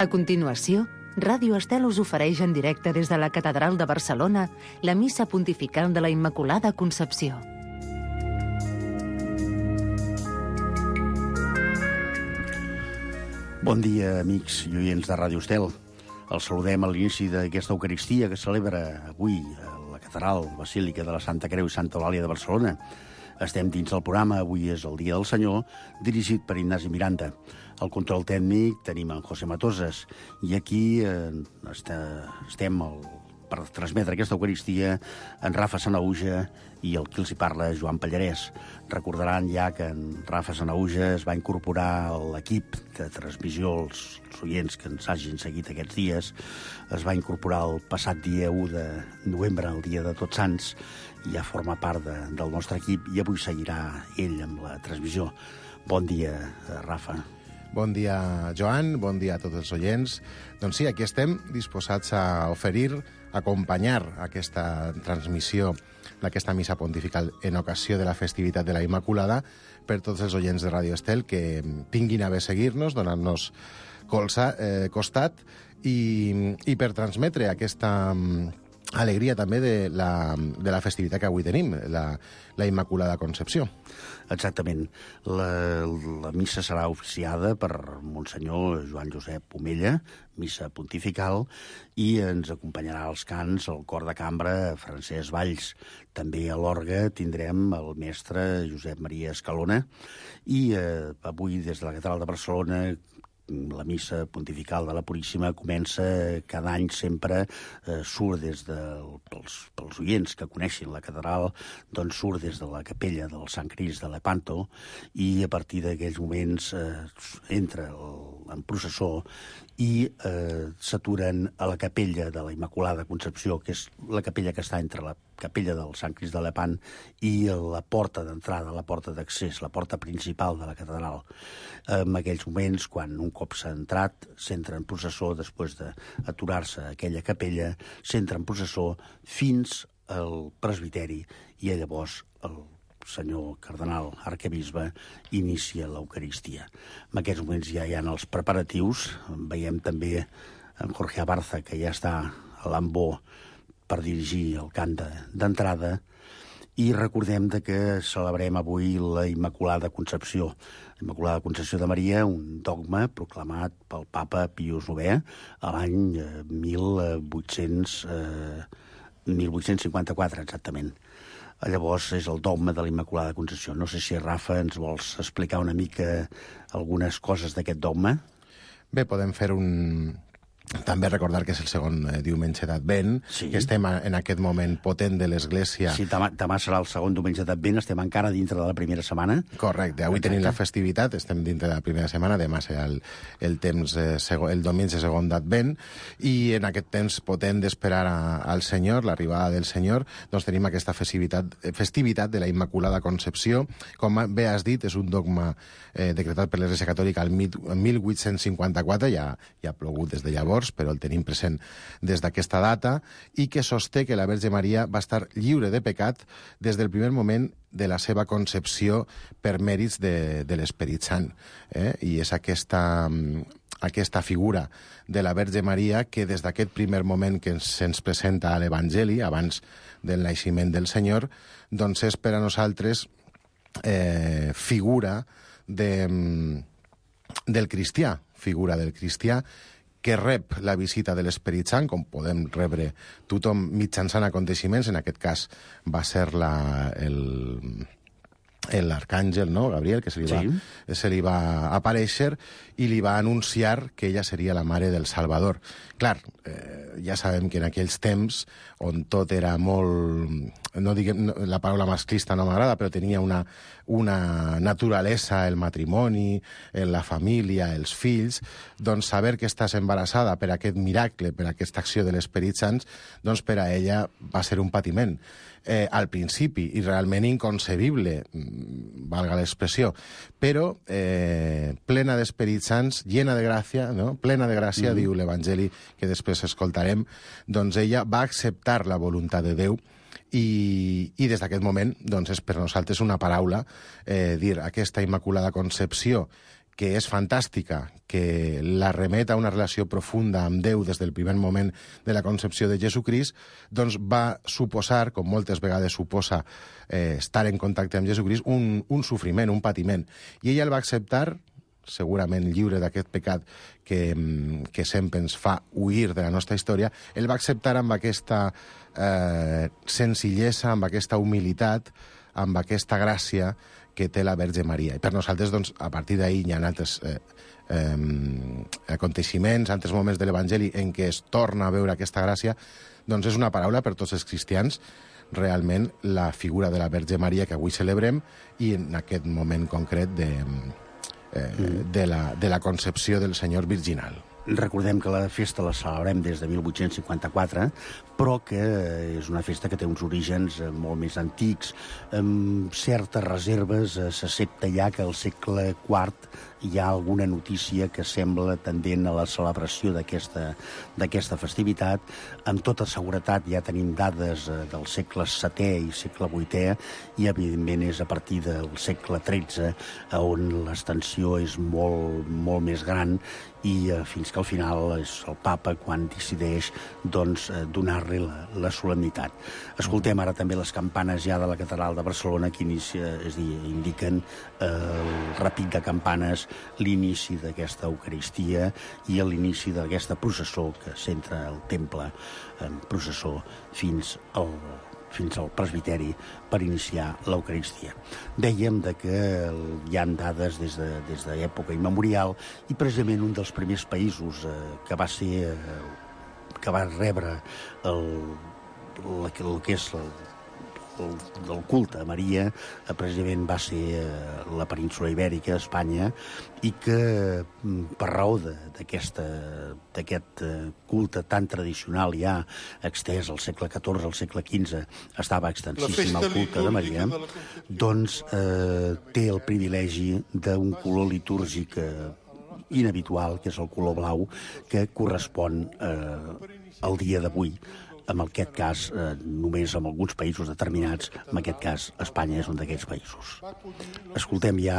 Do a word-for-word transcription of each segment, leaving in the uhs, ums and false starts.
A continuació, Ràdio Estel us ofereix en directe des de la Catedral de Barcelona la Missa Pontifical de la Immaculada Concepció. Bon dia, amics i oients de Ràdio Estel. Els saludem a l'inici d'aquesta Eucaristia que celebra avui a la Catedral Basílica de la Santa Creu i Santa Eulàlia de Barcelona. Estem dins del programa, avui és el Dia del Senyor, dirigit per Ignasi Miranda. Al control tècnic tenim en José Matoses i aquí eh, estem el, per transmetre aquesta Eucaristia en Rafa Sanahuja i el qui els hi parla, Joan Pallarès. Recordaran ja que en Rafa Sanahuja es va incorporar a l'equip de transmissió, els, els oients que ens hagin seguit aquests dies, es va incorporar el passat dia u de novembre, el dia de Tots Sants, i ja forma part de, del nostre equip, i avui seguirà ell amb la transmissió. Bon dia, Rafa. Bon dia, Joan, bon dia a tots els oients. Doncs sí, aquí estem disposats a oferir, a acompanyar aquesta transmissió d'aquesta missa pontifical en ocasió de la festivitat de la Immaculada per tots els oients de Ràdio Estel que tinguin a bé seguir-nos, donar-nos colza, eh, costat i, i per transmetre aquesta alegria també de la, de la festivitat que avui tenim, la, la Immaculada Concepció. Exactament. La, la missa serà oficiada per Monsenyor Joan Josep Omella, missa pontifical, i ens acompanyarà als cants el cor de cambra Francesc Valls. També a l'orgue tindrem el mestre Josep Maria Escalona i eh, avui des de la Catedral de Barcelona la missa pontifical de la Puríssima comença cada any sempre, eh, surt des de, pels, pels oients que coneixin la catedral, doncs surt des de la capella del Sant Crist de Lepanto i a partir d'aquells moments eh, entra el, en processó i eh, s'aturen a la capella de la Immaculada Concepció, que és la capella que està entre la capella del Sant Crist de Lepant i la porta d'entrada, la porta d'accés, la porta principal de la catedral. En aquells moments, quan un cop s'ha entrat, s'entra en processó, després d'aturar-se a aquella capella, s'entra en processó fins al presbiteri i llavors el senyor cardenal arquebisbe inicia l'Eucaristia. En aquests moments ja hi ha els preparatius, veiem també en Jorge Abarza, que ja està a l'ambó per dirigir el cant d'entrada, i recordem de que celebrem avui la Immaculada Concepció. La Immaculada Concepció de Maria, un dogma proclamat pel papa Pius novè a l'any mil vuit-cents cinquanta-quatre, exactament. Llavors és el dogma de la Immaculada Concepció. No sé si, Rafa, ens vols explicar una mica algunes coses d'aquest dogma? Bé, podem fer un... També recordar que és el segon eh, diumenge d'Advent, sí. Que estem a, en aquest moment potent de l'Església. Sí, demà, demà serà el segon diumenge d'Advent, estem encara dintre de la primera setmana. Correcte, avui Exacte. Tenim la festivitat, estem dintre de la primera setmana, demà serà el, el, temps, eh, segon, el diumenge segon d'Advent, i en aquest temps potent d'esperar a, al Senyor, l'arribada del Senyor, doncs tenim aquesta festivitat, festivitat de la Immaculada Concepció. Com bé has dit, és un dogma eh, decretat per l'Església Catòlica el mil vuit-cents cinquanta-quatre, ja, ja ha plogut des de llavors, però el tenim present des d'aquesta data, i que sosté que la Verge Maria va estar lliure de pecat des del primer moment de la seva concepció per mèrits de, de l'Esperit Sant. Eh? I és aquesta, aquesta figura de la Verge Maria que des d'aquest primer moment que se'ns presenta a l'Evangeli, abans del naixement del Senyor, doncs és per a nosaltres eh, figura de, del cristià, figura del cristià, que rep la visita de l'Esperit Sant, com podem rebre tothom mitjançant aconteixements. En aquest cas va ser la, el, l'arcàngel, no? Gabriel, que se li, va, sí. se li va aparèixer i li va anunciar que ella seria la mare del Salvador. Clar, eh, ja sabem que en aquells temps, on tot era molt... No diguem, la paraula masclista no m'agrada, però tenia una, una naturalesa, el matrimoni, la família, els fills, doncs saber que estàs embarassada per aquest miracle, per aquesta acció de l'Esperit Sant, doncs per a ella va ser un patiment. Eh, al principi, i realment inconcebible, valga l'expressió, però eh, plena d'Esperit Sants, llena de gràcia, no? plena de gràcia, mm. diu l'Evangeli que després escoltarem, doncs ella va acceptar la voluntat de Déu. I, i des d'aquest moment doncs és per nosaltres una paraula eh, dir aquesta Immaculada Concepció que és fantàstica, que la remet a una relació profunda amb Déu des del primer moment de la concepció de Jesucrist, doncs va suposar, com moltes vegades suposa eh, estar en contacte amb Jesucrist, un, un sofriment, un patiment. I ella el va acceptar, segurament lliure d'aquest pecat que, que sempre ens fa huir de la nostra història, el va acceptar amb aquesta eh, senzillesa, amb aquesta humilitat, amb aquesta gràcia que té la Verge Maria. I per nosaltres, doncs, a partir d'ahir hi ha altres eh, eh, aconteixements, altres moments de l'Evangeli en què es torna a veure aquesta gràcia, doncs és una paraula per tots els cristians, realment la figura de la Verge Maria que avui celebrem i en aquest moment concret de, eh, de, la, de la concepció del Senyor virginal. Recordem que la festa la celebrem des de mil vuit-cents cinquanta-quatre, però que és una festa que té uns orígens molt més antics. Amb certes reserves s'accepta ja que al segle quart hi ha alguna notícia que sembla tendent a la celebració d'aquesta d'aquesta festivitat. Amb tota seguretat ja tenim dades del segle setè i segle vuitè i, evidentment, és a partir del segle tretze on l'extensió és molt, molt més gran i eh, fins que al final és el papa quan decideix doncs, eh, donar-li la, la solemnitat. Escoltem ara també les campanes ja de la Catedral de Barcelona que inicia, és dir, indiquen eh, el repic de campanes, l'inici d'aquesta Eucaristia i l'inici d'aquesta processó que centra el temple en processó fins al fins al presbiteri per iniciar l'Eucaristia. Dèiem de que hi ha dades des de, des d'època immemorial i precisament un dels primers països eh, que va ser eh, que va rebre el, el, el que és el, el, el culte a Maria eh, precisament va ser eh, la península Ibèrica, Espanya, i que per raó d'aquest eh, culte tan tradicional ja extès al segle catorze, al segle quinze, estava extensíssim el culte de Maria, doncs eh, té el privilegi d'un color litúrgic eh, inhabitual, que és el color blau, que correspon eh, al dia d'avui. En aquest cas, eh, només en alguns països determinats, en aquest cas, Espanya és un d'aquests països. Escoltem ja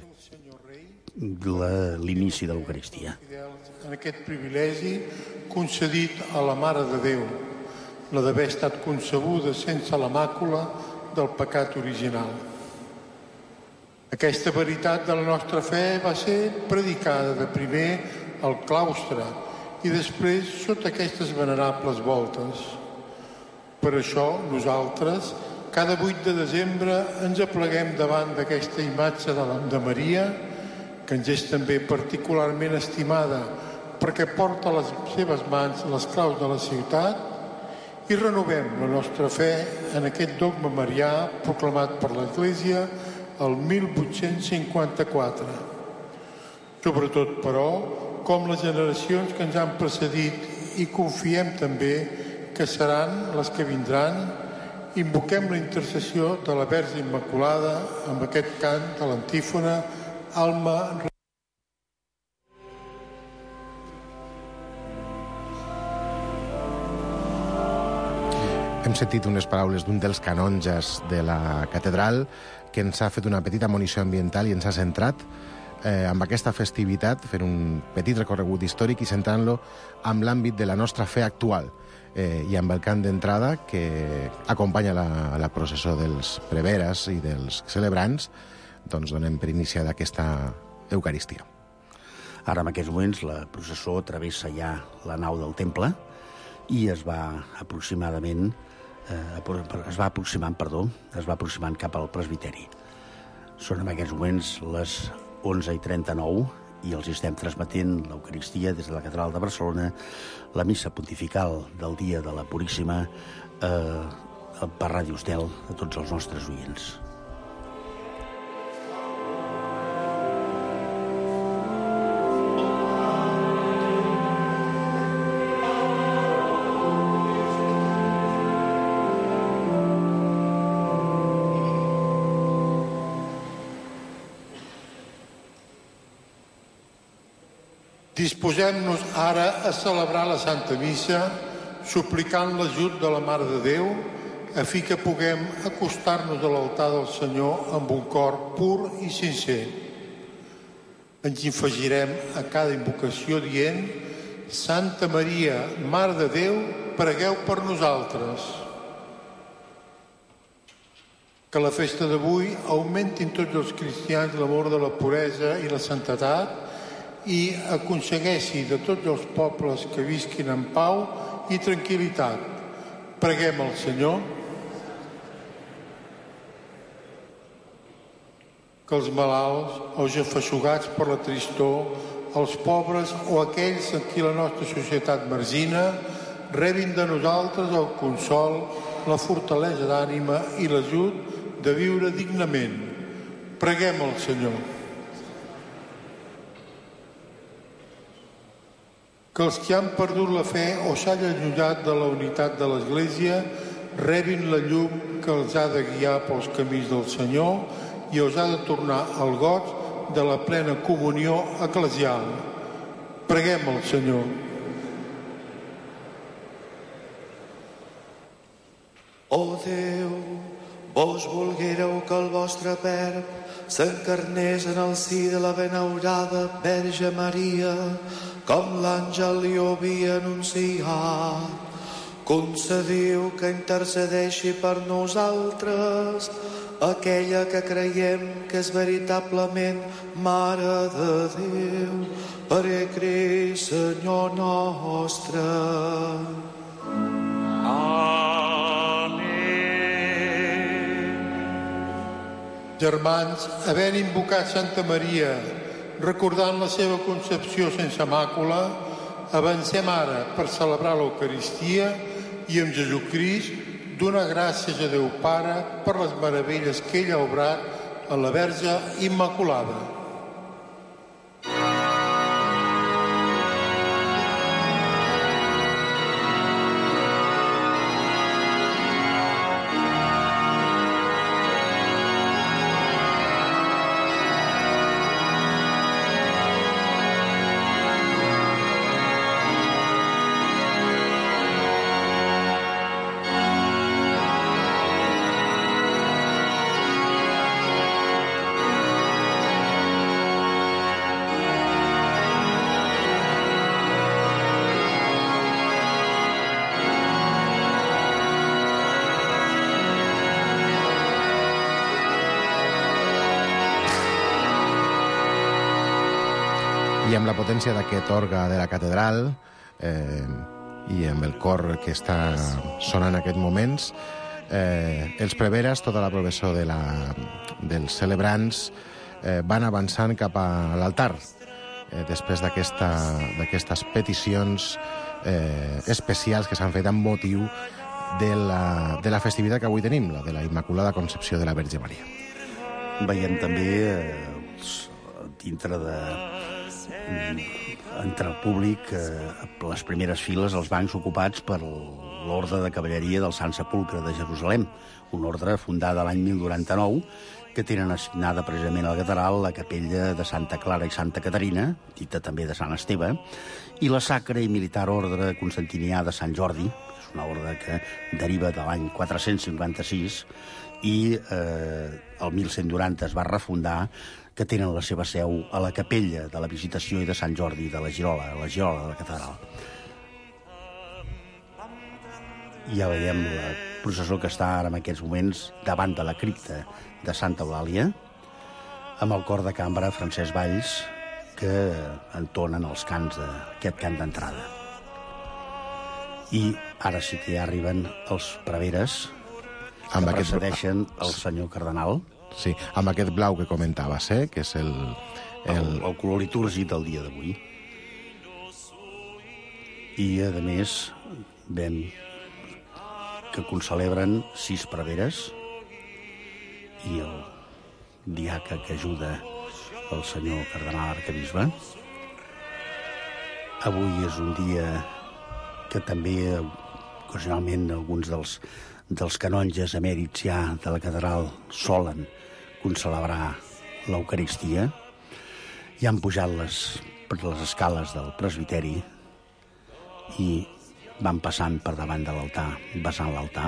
l'inici de l'Eucaristia. En aquest privilegi concedit a la Mare de Déu, la d'haver estat concebuda sense la màcula del pecat original. Aquesta veritat de la nostra fe va ser predicada de primer al claustre i després sota aquestes venerables voltes. Per això nosaltres, cada vuit de desembre, ens apleguem davant d'aquesta imatge de, la, de Maria, que ens és també particularment estimada perquè porta a les seves mans les claus de la ciutat, i renovem la nostra fe en aquest dogma marià proclamat per l'Església el mil vuit-cents cinquanta-quatre. Sobretot, però, com les generacions que ens han precedit i confiem també que seran les que vindran, invoquem la intercessió de la Verge Immaculada amb aquest cant de l'antífona Alma. Hem sentit unes paraules d'un dels canonges de la catedral que ens ha fet una petita monició ambiental i ens ha centrat eh, amb aquesta festivitat, fent un petit recorregut històric i centrant-lo amb l'àmbit de la nostra fe actual eh, i amb el cant d'entrada que acompanya la, la processó dels preveres i dels celebrants, doncs donem per iniciada aquesta Eucaristia. Ara, en aquests moments, la processó travessa ja la nau del temple i es va aproximadament eh, es va aproximant, perdó, es va aproximant cap al presbiteri. Són en aquests moments les onze i trenta-nou i els estem transmetent l'Eucaristia des de la Catedral de Barcelona, la missa pontifical del dia de la Puríssima eh, per Ràdio Estel a tots els nostres oients. Disposem-nos ara a celebrar la Santa Missa, suplicant l'ajut de la Mare de Déu, a fi que puguem acostar-nos a l'altar del Senyor amb un cor pur i sincer. Ens infegirem a cada invocació dient: Santa Maria, Mare de Déu, pregueu per nosaltres. Que la festa d'avui augmentin tots els cristians l'amor de la puresa i la santedat i aconsegueixi de tots els pobles que visquin en pau i tranquil·litat. Preguem al Senyor. Que els malalts, els afeixugats per la tristor, els pobres o aquells en qui la nostra societat margina, rebin de nosaltres el consol, la fortalesa d'ànima i l'ajut de viure dignament. Preguem al Senyor. Que els que han perdut la fe o s'han allunyat de la unitat de l'Església rebin la llum que els ha de guiar pels camins del Senyor i els ha de tornar al goig de la plena comunió eclesial. Preguem al Senyor. Oh Déu, vos volguéreu que el vostre verb s'encarnés en el si de la benaurada Verge Maria, com l'àngel li ho havia anunciat. Concediu que intercedeixi per nosaltres aquella que creiem que és veritablement Mare de Déu, per Crist, Senyor nostre. Germans, havent invocat Santa Maria, recordant la seva concepció sense màcula, avancem ara per celebrar l'Eucaristia i amb Jesucrist donar gràcies a Déu Pare per les meravelles que ell ha obrat a la Verge Immaculada. I amb la potència d'aquest orgue de la catedral eh, i amb el cor que està sonant en aquests moments, eh, els preveres, tota la professó de la, dels celebrants, eh, van avançant cap a l'altar eh, després d'aquestes peticions eh, especials que s'han fet amb motiu de la, de la festivitat que avui tenim, la de la Immaculada Concepció de la Verge Maria. Veiem també eh, dintre de entre el públic, eh, les primeres files, els bancs ocupats per l'Orde de Cavalleria del Sant Sepulcre de Jerusalem, un ordre fundada l'any mil noranta-nou, que tenen assignada precisament a la catedral la capella de Santa Clara i Santa Caterina, dita també de Sant Esteve, i la Sacra i Militar Ordre Constantinià de Sant Jordi, és una ordre que deriva de l'any quatre-cents cinquanta-sis, i eh, el mil cent noranta es va refundar, que tenen la seva seu a la capella de la Visitació i de Sant Jordi de la Girola, a la Girola de la catedral. I ja veiem la processó que està ara en aquests moments davant de la cripta de Santa Eulàlia, amb el cor de cambra Francesc Valls, que entonen els cants d'aquest cant d'entrada. I ara sí que ja arriben els preveres, que amb precedeixen aquest... el senyor cardenal. Sí, amb aquest blau que comentaves, eh? Que és el... El, el, el color litúrgic del dia d'avui. I, a més, vam que concelebren sis preveres i el diaca que ajuda el senyor cardenal arquebisbe. Avui és un dia que també, ocasionalment, alguns dels, dels canonges emèrits ja de la catedral solen concelebrar l'Eucaristia, i han pujat les, per les escales del presbiteri i van passant per davant de l'altar, besant l'altar.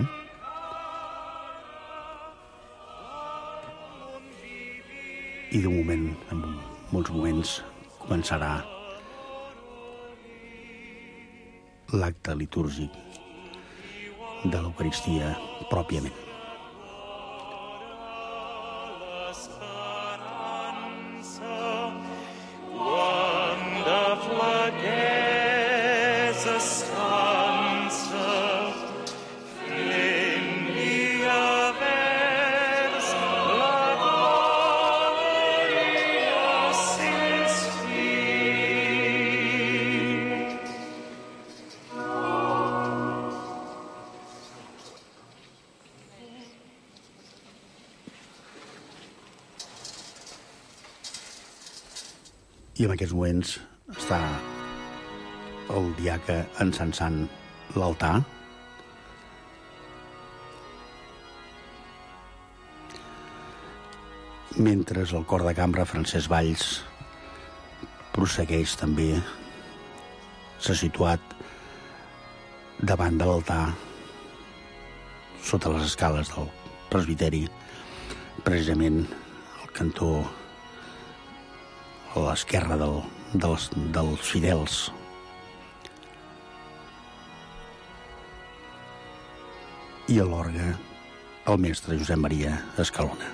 I d'un moment, amb un molts moments començarà l'acte litúrgic de l'Eucaristia pròpiament. I en aquests moments està el diaca encensant l'altar. Mentre el cor de cambra, Francesc Valls, prossegueix també, s'ha situat davant de l'altar, sota les escales del presbiteri, precisament al cantó a l'esquerra del, dels, dels fidels. I a l'orgue, el mestre Josep Maria Escalona.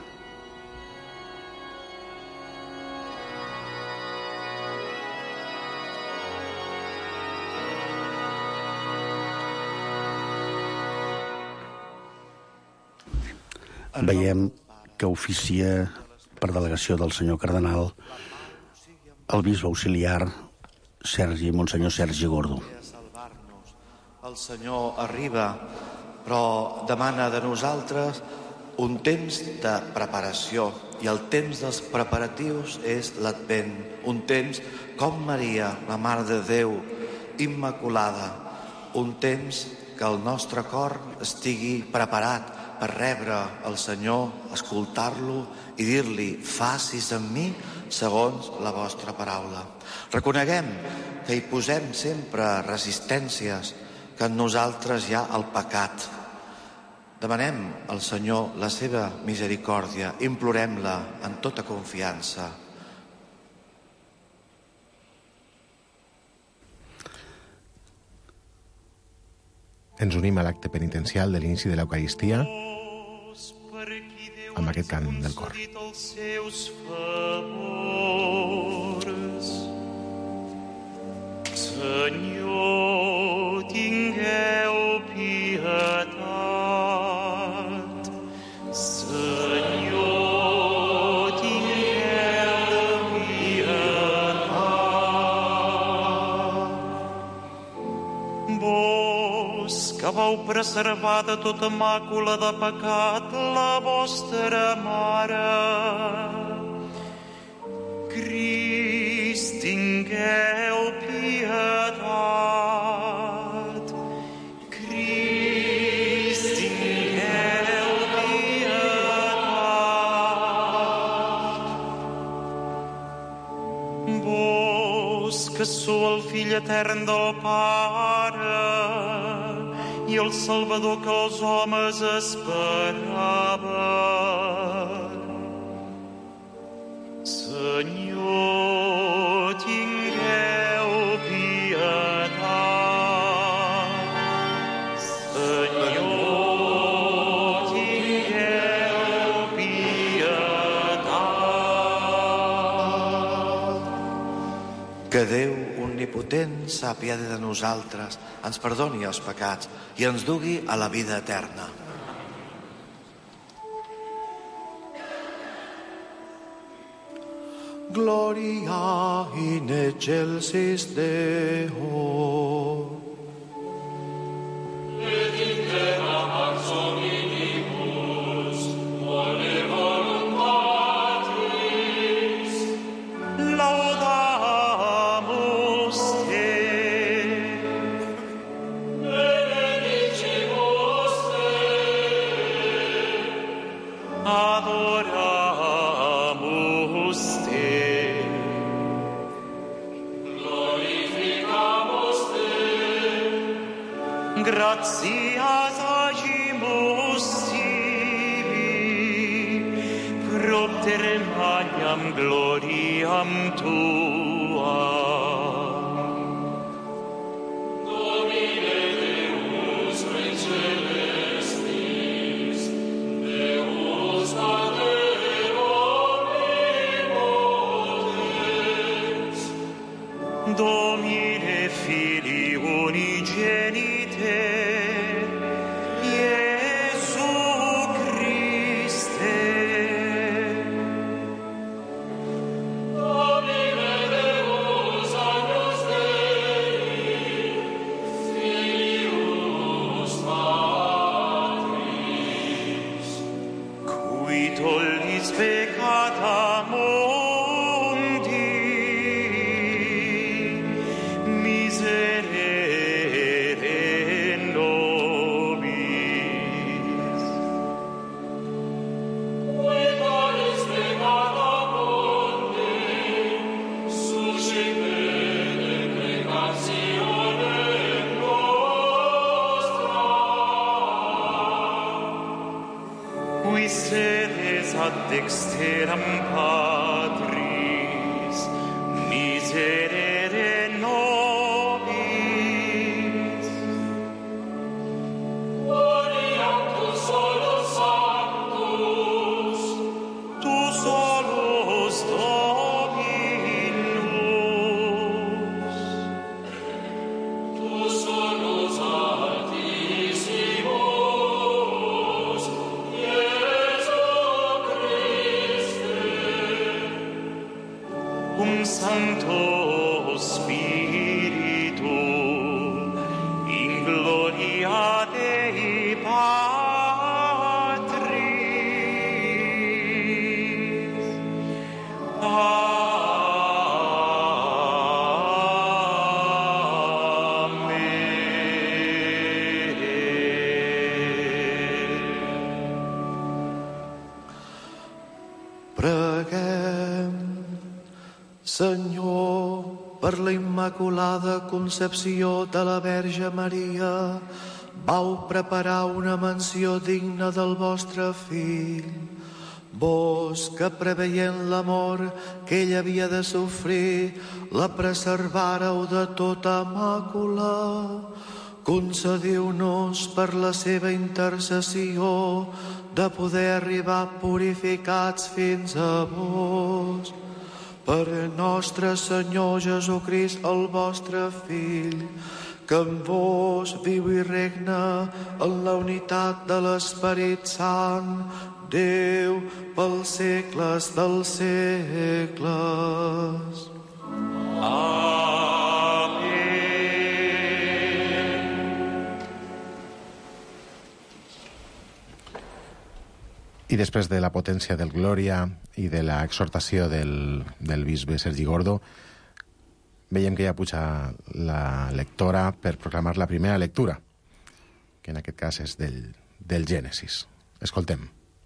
Veiem que oficia per delegació del senyor cardenal el bisbe auxiliar Sergi, Monsenyor Sergi Gordo. El Senyor arriba, però demana de nosaltres un temps de preparació, i el temps dels preparatius és l'Advent, un temps com Maria, la Mare de Déu, immaculada, un temps que el nostre cor estigui preparat per rebre el Senyor, escoltar-lo i dir-li: facis amb mi segons la vostra paraula. Reconeguem que hi posem sempre resistències, que en nosaltres hi ha el pecat. Demanem al Senyor la seva misericòrdia, implorem-la en tota confiança. Ens unim a l'acte penitencial de l'inici de l'Eucaristia amb aquest cant del cor. Senyor, tingueu pietat. Senyor, tingueu pietat. Vos que vau preservar de tota màcula de pecat la vostra Mare, Crist, tingueu pietat. Crist, tingueu pietat. Vos que sou el Fill etern del Pare i el Salvador que els homes esperaven, Senyor, tingueu pietat. Senyor, tingueu pietat. Que Déu omnipotent s'apiadi de nosaltres, ens perdoni els pecats i ens dugui a la vida eterna. Gloria in excelsis Deo. Et in terra pax hominibus, bone voluntat tuis, laudamus te. Benedicimus te, adoramus te. Gratias agimus tibi, pro magnam gloriam tuam. Domine Deus Rex celestis, Deus Pater omnipotens, Domine Filii unigenite, Iesu Christe. Domine Deus Agnus Dei, Filius Patris, Cui tollis peccata mundi, miserere nobis. qui tollis peccata mundi, suscipete peccationem nostra. Qui sedes ad dexteram Patris, miserere nobis. Gloriam tu solus sanctus, Tu solus Dominus. tu solus altissimus, Iesu Christe. Cum Sancto Spiritu, in gloria Dei Patris. Amen. Preguem. Senyor, per la Immaculada Concepció de la Verge Maria, vau preparar una mansió digna del vostre Fill. Vos, que preveient la mort que ell havia de sofrir, la preservàreu de tota màcula. Concediu-nos per la seva intercessió de poder arribar purificats fins a vos. Per nostre Senyor Jesucrist, el vostre Fill, que amb vos viu i regna en la unitat de l'Esperit Sant, Déu pels segles dels segles. I després de la potència del Glòria i de l'exhortació del, del bisbe Sergi Gordo, veiem que ja puja la lectora per proclamar la primera lectura, que en aquest cas és del, del Gènesis. Escoltem.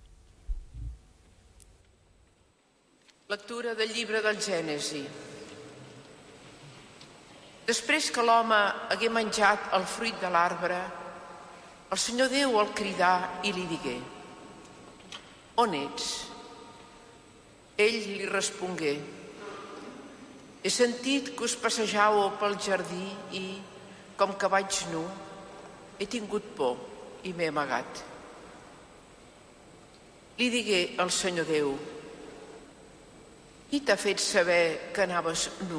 Lectura del llibre del Gènesi. Després que l'home hagué menjat el fruit de l'arbre, el Senyor Déu el cridà i li digué: On ets? Ell li respongué: He sentit que us passejàveu pel jardí i, com que vaig nu, he tingut por i m'he amagat. Li digué el Senyor Déu: Qui t'ha fet saber que anaves nu?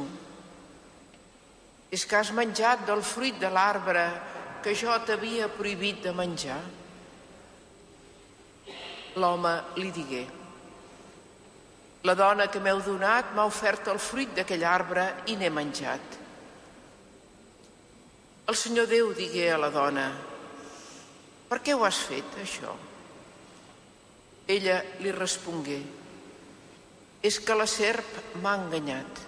És que has menjat del fruit de l'arbre que jo t'havia prohibit de menjar? L'home li digué: La dona que m'heu donat m'ha ofert el fruit d'aquell arbre i n'he menjat. El Senyor Déu digué a la dona: Per què ho has fet, això? Ella li respongué: És que la serp m'ha enganyat.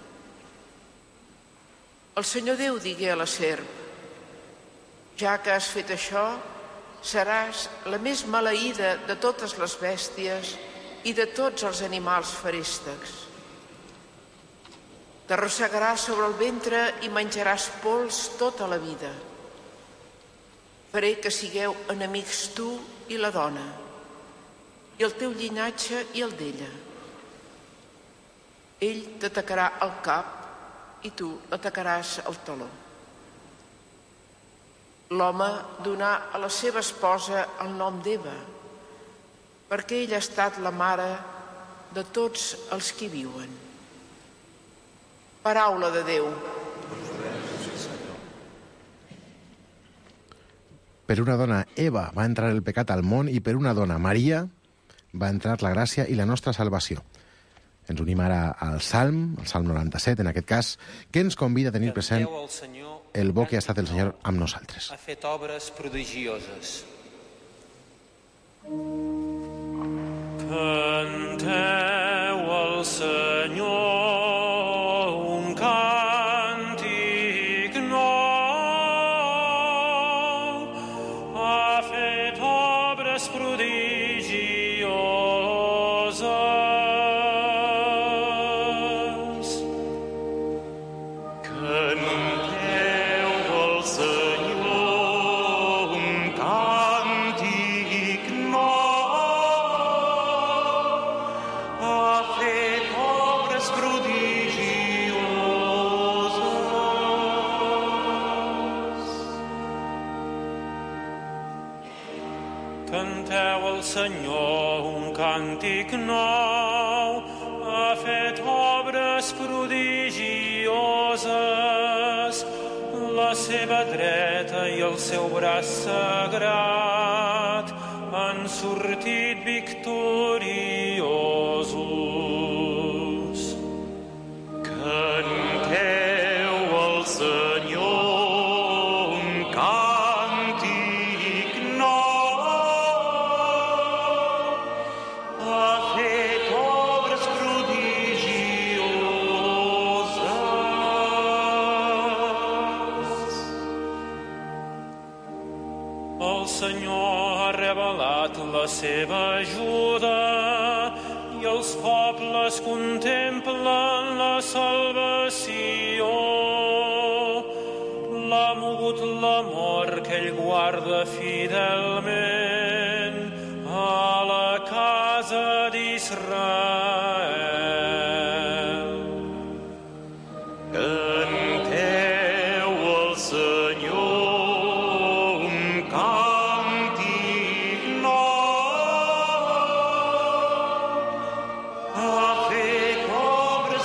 El Senyor Déu digué a la serp: Ja que has fet això, seràs la més maleïda de totes les bèsties i de tots els animals feréstecs. T'arrossegaràs sobre el ventre i menjaràs pols tota la vida. Faré que sigueu enemics tu i la dona, i el teu llinatge i el d'ella. Ell t'atacarà el cap i tu l'atacaràs el taló. L'home donà a la seva esposa el nom d'Eva, perquè ella ha estat la mare de tots els que viuen. Paraula de Déu. Per una dona, Eva, va entrar el pecat al món, i per una dona, Maria, va entrar la gràcia i la nostra salvació. Ens unim ara al Salm, el Salm noranta-set, en aquest cas, que ens convida a tenir present el bo que ha estat el Senyor amb nosaltres. Ha fet obres prodigioses. Canteu al Senyor un càntic nou, ha fet obres prodigioses. Canteu al Senyor un càntic nou, ha fet obres prodigioses. Canteu al Senyor un càntic nou, ha fet obres prodigioses. La seva dreta i el seu braç sagrat han sortit victoriosos. Canteu al Senyor un càntic nou, ha fet obres prodigioses. El Senyor ha revelat la seva ajuda i els pobles contemplen la salvació. L'ha mogut l'amor que ell guarda fidelment a la casa d'Israel. Canteu al Senyor un càntic nou, ha fet obres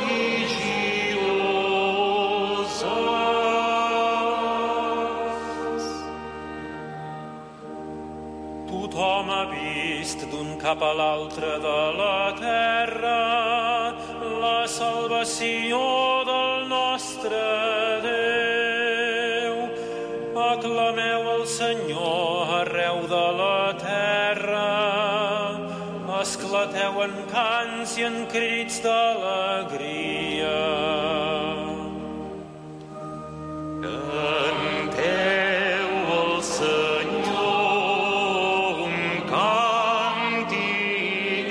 prodigioses. Tothom ha vist d'un cap a l'altre de la terra la salvació del nostre Déu. Aclameu el Senyor arreu de la terra, esclateu en cants i en crits d'alegria. Canteu al Senyor un càntic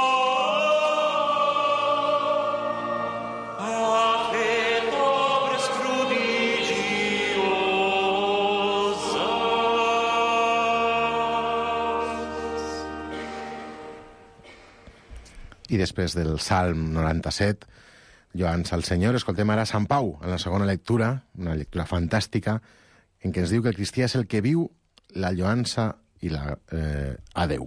nou, ha fet obres prodigioses. I després del Salm noranta-set, Lloança al Senyor, escoltem ara Sant Pau, en la segona lectura, una lectura fantàstica, en què ens diu que el cristià és el que viu la lloança i la, eh, a Déu.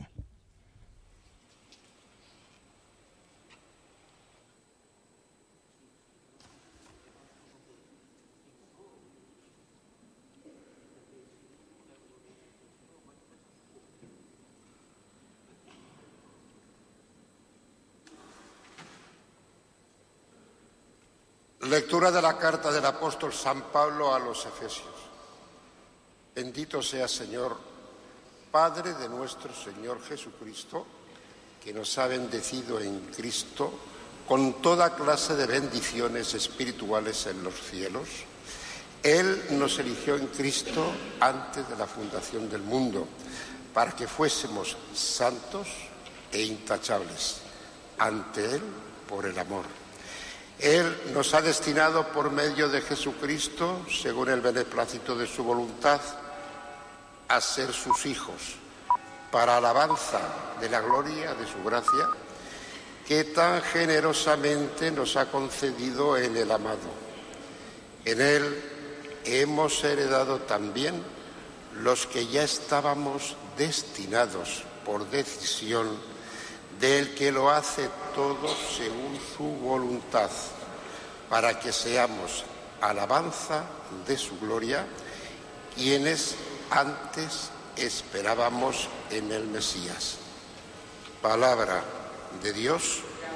Lectura de la carta del apóstol San Pablo a los Efesios. Bendito sea, Señor, Padre de nuestro Señor Jesucristo, que nos ha bendecido en Cristo con toda clase de bendiciones espirituales en los cielos. Él nos eligió en Cristo antes de la fundación del mundo, para que fuésemos santos e intachables ante Él por el amor. Él nos ha destinado por medio de Jesucristo, según el beneplácito de su voluntad, a ser sus hijos, para alabanza de la gloria de su gracia, que tan generosamente nos ha concedido en el amado. En él hemos heredado también los que ya estábamos destinados por decisión del que lo hace todo según su voluntad, para que seamos alabanza de su gloria, quienes antes esperábamos en el Mesías. Palabra de Dios.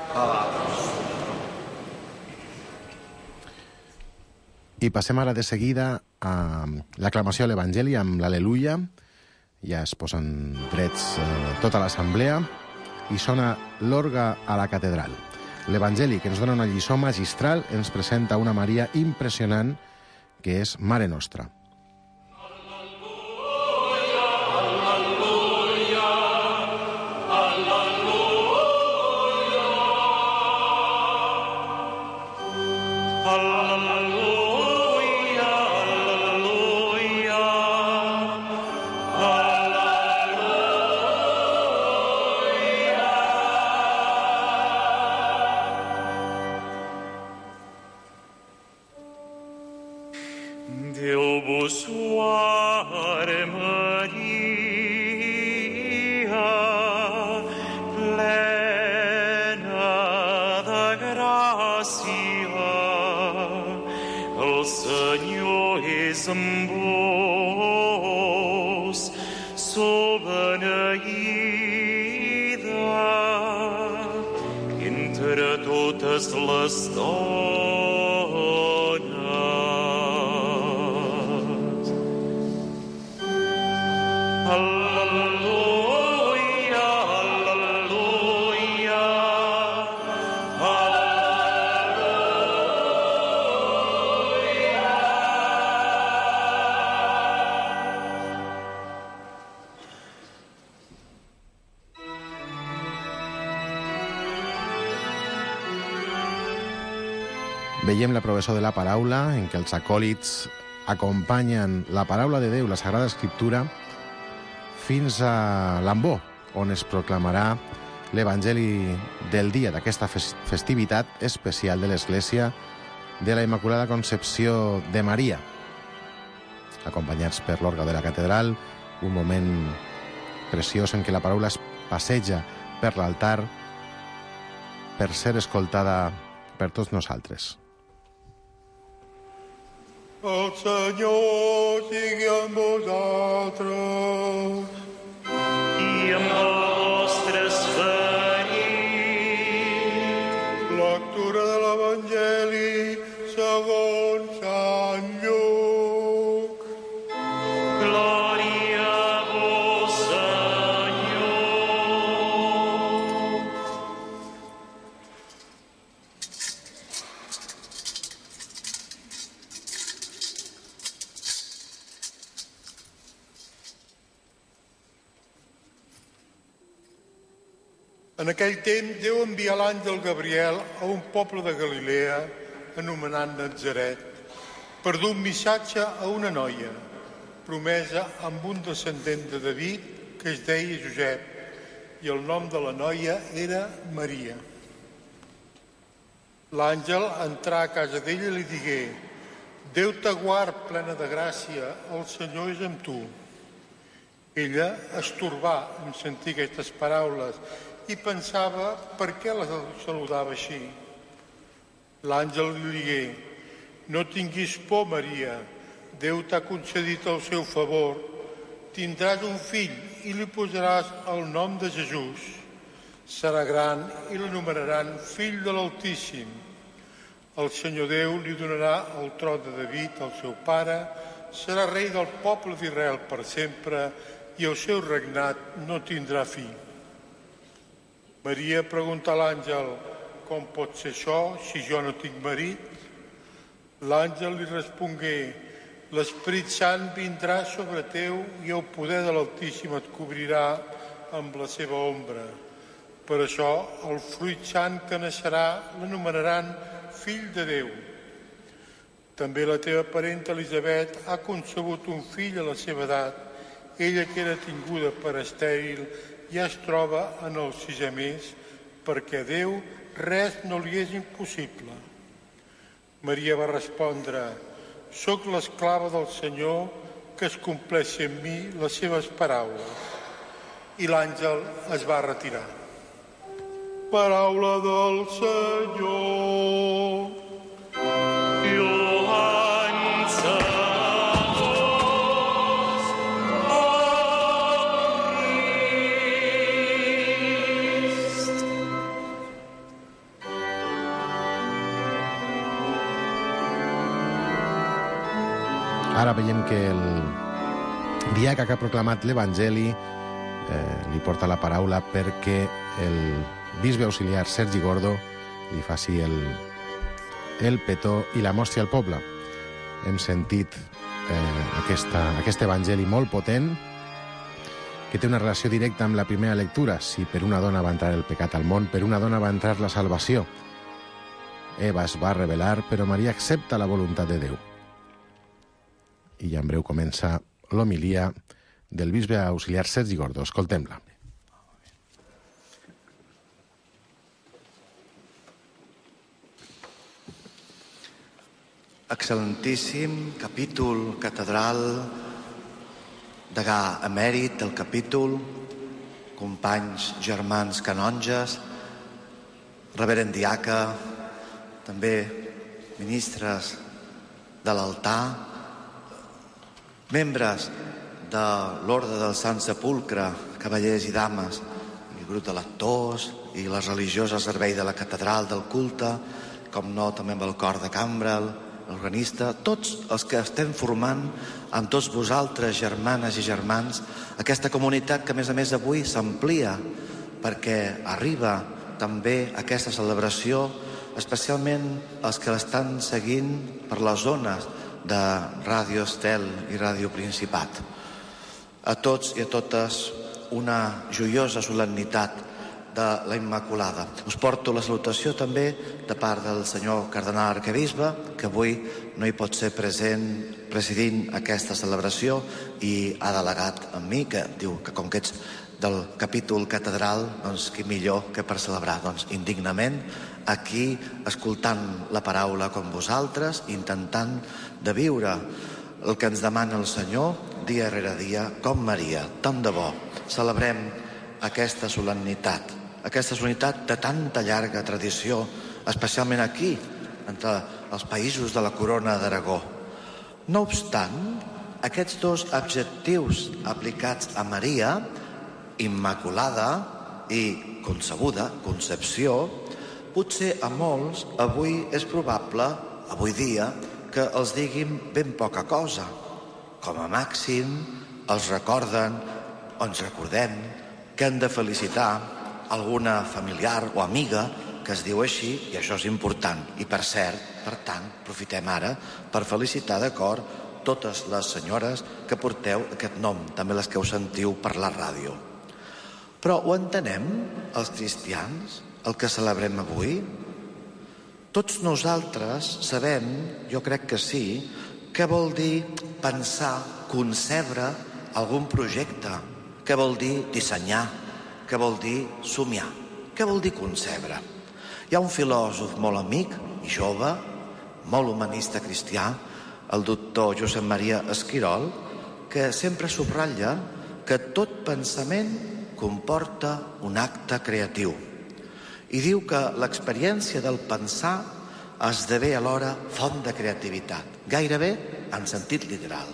I passem ara de seguida a l'aclamació a l'Evangeli amb l'Aleluia. Ja es posen drets eh, tota l'assemblea i sona l'orgue a la catedral. L'Evangeli, que ens dona una lliçó magistral, ens presenta una Maria impressionant que és Mare Nostra. Veiem la professó de la paraula, en què els acòlits acompanyen la paraula de Déu, la Sagrada Escriptura, fins a l'Ambó, on es proclamarà l'Evangeli del dia d'aquesta festivitat especial de l'Església de la Immaculada Concepció de Maria. Acompanyats per l'orgue de la catedral, un moment preciós en què la paraula es passeja per l'altar per ser escoltada per tots nosaltres. El Senyor sigui amb vosaltres. I amb el vostre esperit. Lectura de l'Evangeli segons Sant Lluc. Glòria a vos, Senyor. En aquell temps, Déu envia l'àngel Gabriel a un poble de Galilea anomenat Natzaret per dur un missatge a una noia promesa amb un descendent de David que es deia Josep i el nom de la noia era Maria. L'àngel entrà a casa d'ella i li digué: Déu t'aguard, plena de gràcia, el Senyor és amb tu. Ella es torbà en sentir aquestes paraules i pensava per què la saludava així. L'àngel li digué: no tinguis por, Maria, Déu t'ha concedit el seu favor, tindràs un fill i li posaràs el nom de Jesús. Serà gran i l'anomenaran fill de l'Altíssim. El Senyor Déu li donarà el tron de David, el seu pare, serà rei del poble d'Israel per sempre i el seu regnat no tindrà fi. Maria pregunta a l'àngel: com pot ser això si jo no tinc marit? L'àngel li respongué: l'Esperit Sant vindrà sobre teu i el poder de l'Altíssim et cobrirà amb la seva ombra. Per això el fruit sant que naixerà l'anomenaran fill de Déu. També la teva parenta Elisabet ha concebut un fill a la seva edat. Ella, que era tinguda per estèril, ja es troba en el sisè mes perquè a Déu res no li és impossible. Maria va respondre: «Soc l'esclava del Senyor, que es compleixi en mi les seves paraules». I l'àngel es va retirar. Paraula del Senyor. Ara veiem que el diaca que ha proclamat l'Evangeli eh, li porta la paraula perquè el bisbe auxiliar Sergi Gordo li faci el, el petó i la mostri al poble. Hem sentit eh, aquesta, aquest Evangeli molt potent que té una relació directa amb la primera lectura. Si per una dona va entrar el pecat al món, per una dona va entrar la salvació. Eva es va rebel·lar, però Maria accepta la voluntat de Déu. I ja en breu comença l'homilia del bisbe auxiliar Sergi Gordo. Escoltem-la. Excel·lentíssim capítol catedral, degà emèrit del capítol, companys germans canonges, reverend diaca, també ministres de l'altar, membres de l'Orde del Sant Sepulcre, cavallers i dames, el grup de lectors i les religioses al servei de la catedral, del culte, com no, també amb el cor de cambra, l'organista, tots els que estem formant amb tots vosaltres, germanes i germans, aquesta comunitat que a més a més avui s'amplia perquè arriba també aquesta celebració, especialment els que l'estan seguint per les zones de Ràdio Estel i Ràdio Principat. A tots i a totes una joiosa solemnitat de la Immaculada. Us porto la salutació també de part del senyor cardenal arquebisbe, que avui no hi pot ser present presidint aquesta celebració i ha delegat en mi, que diu que com que ets del capítol catedral, doncs qui millor que per celebrar, doncs indignament, aquí escoltant la paraula com vosaltres, intentant de viure el que ens demana el Senyor dia rere dia, com Maria. Tant de bo celebrem aquesta solemnitat, aquesta solemnitat de tanta llarga tradició, especialment aquí, entre els països de la Corona d'Aragó. No obstant, aquests dos adjectius aplicats a Maria, Immaculada i concebuda, concepció, potser a molts avui és probable, avui dia, que els diguin ben poca cosa. Com a màxim, els recorden o ens recordem que han de felicitar alguna familiar o amiga que es diu així, i això és important. I per cert, per tant, aprofitem ara per felicitar de cor totes les senyores que porteu aquest nom, també les que ho sentiu per la ràdio. Però ho entenem, els cristians, el que celebrem avui? Tots nosaltres sabem, jo crec que sí, què vol dir pensar, concebre algun projecte, què vol dir dissenyar, què vol dir somiar, què vol dir concebre. Hi ha un filòsof molt amic i jove, molt humanista cristià, el doctor Josep Maria Esquirol, que sempre subratlla que tot pensament comporta un acte creatiu. I diu que l'experiència del pensar esdevé alhora font de creativitat, gairebé en sentit literal.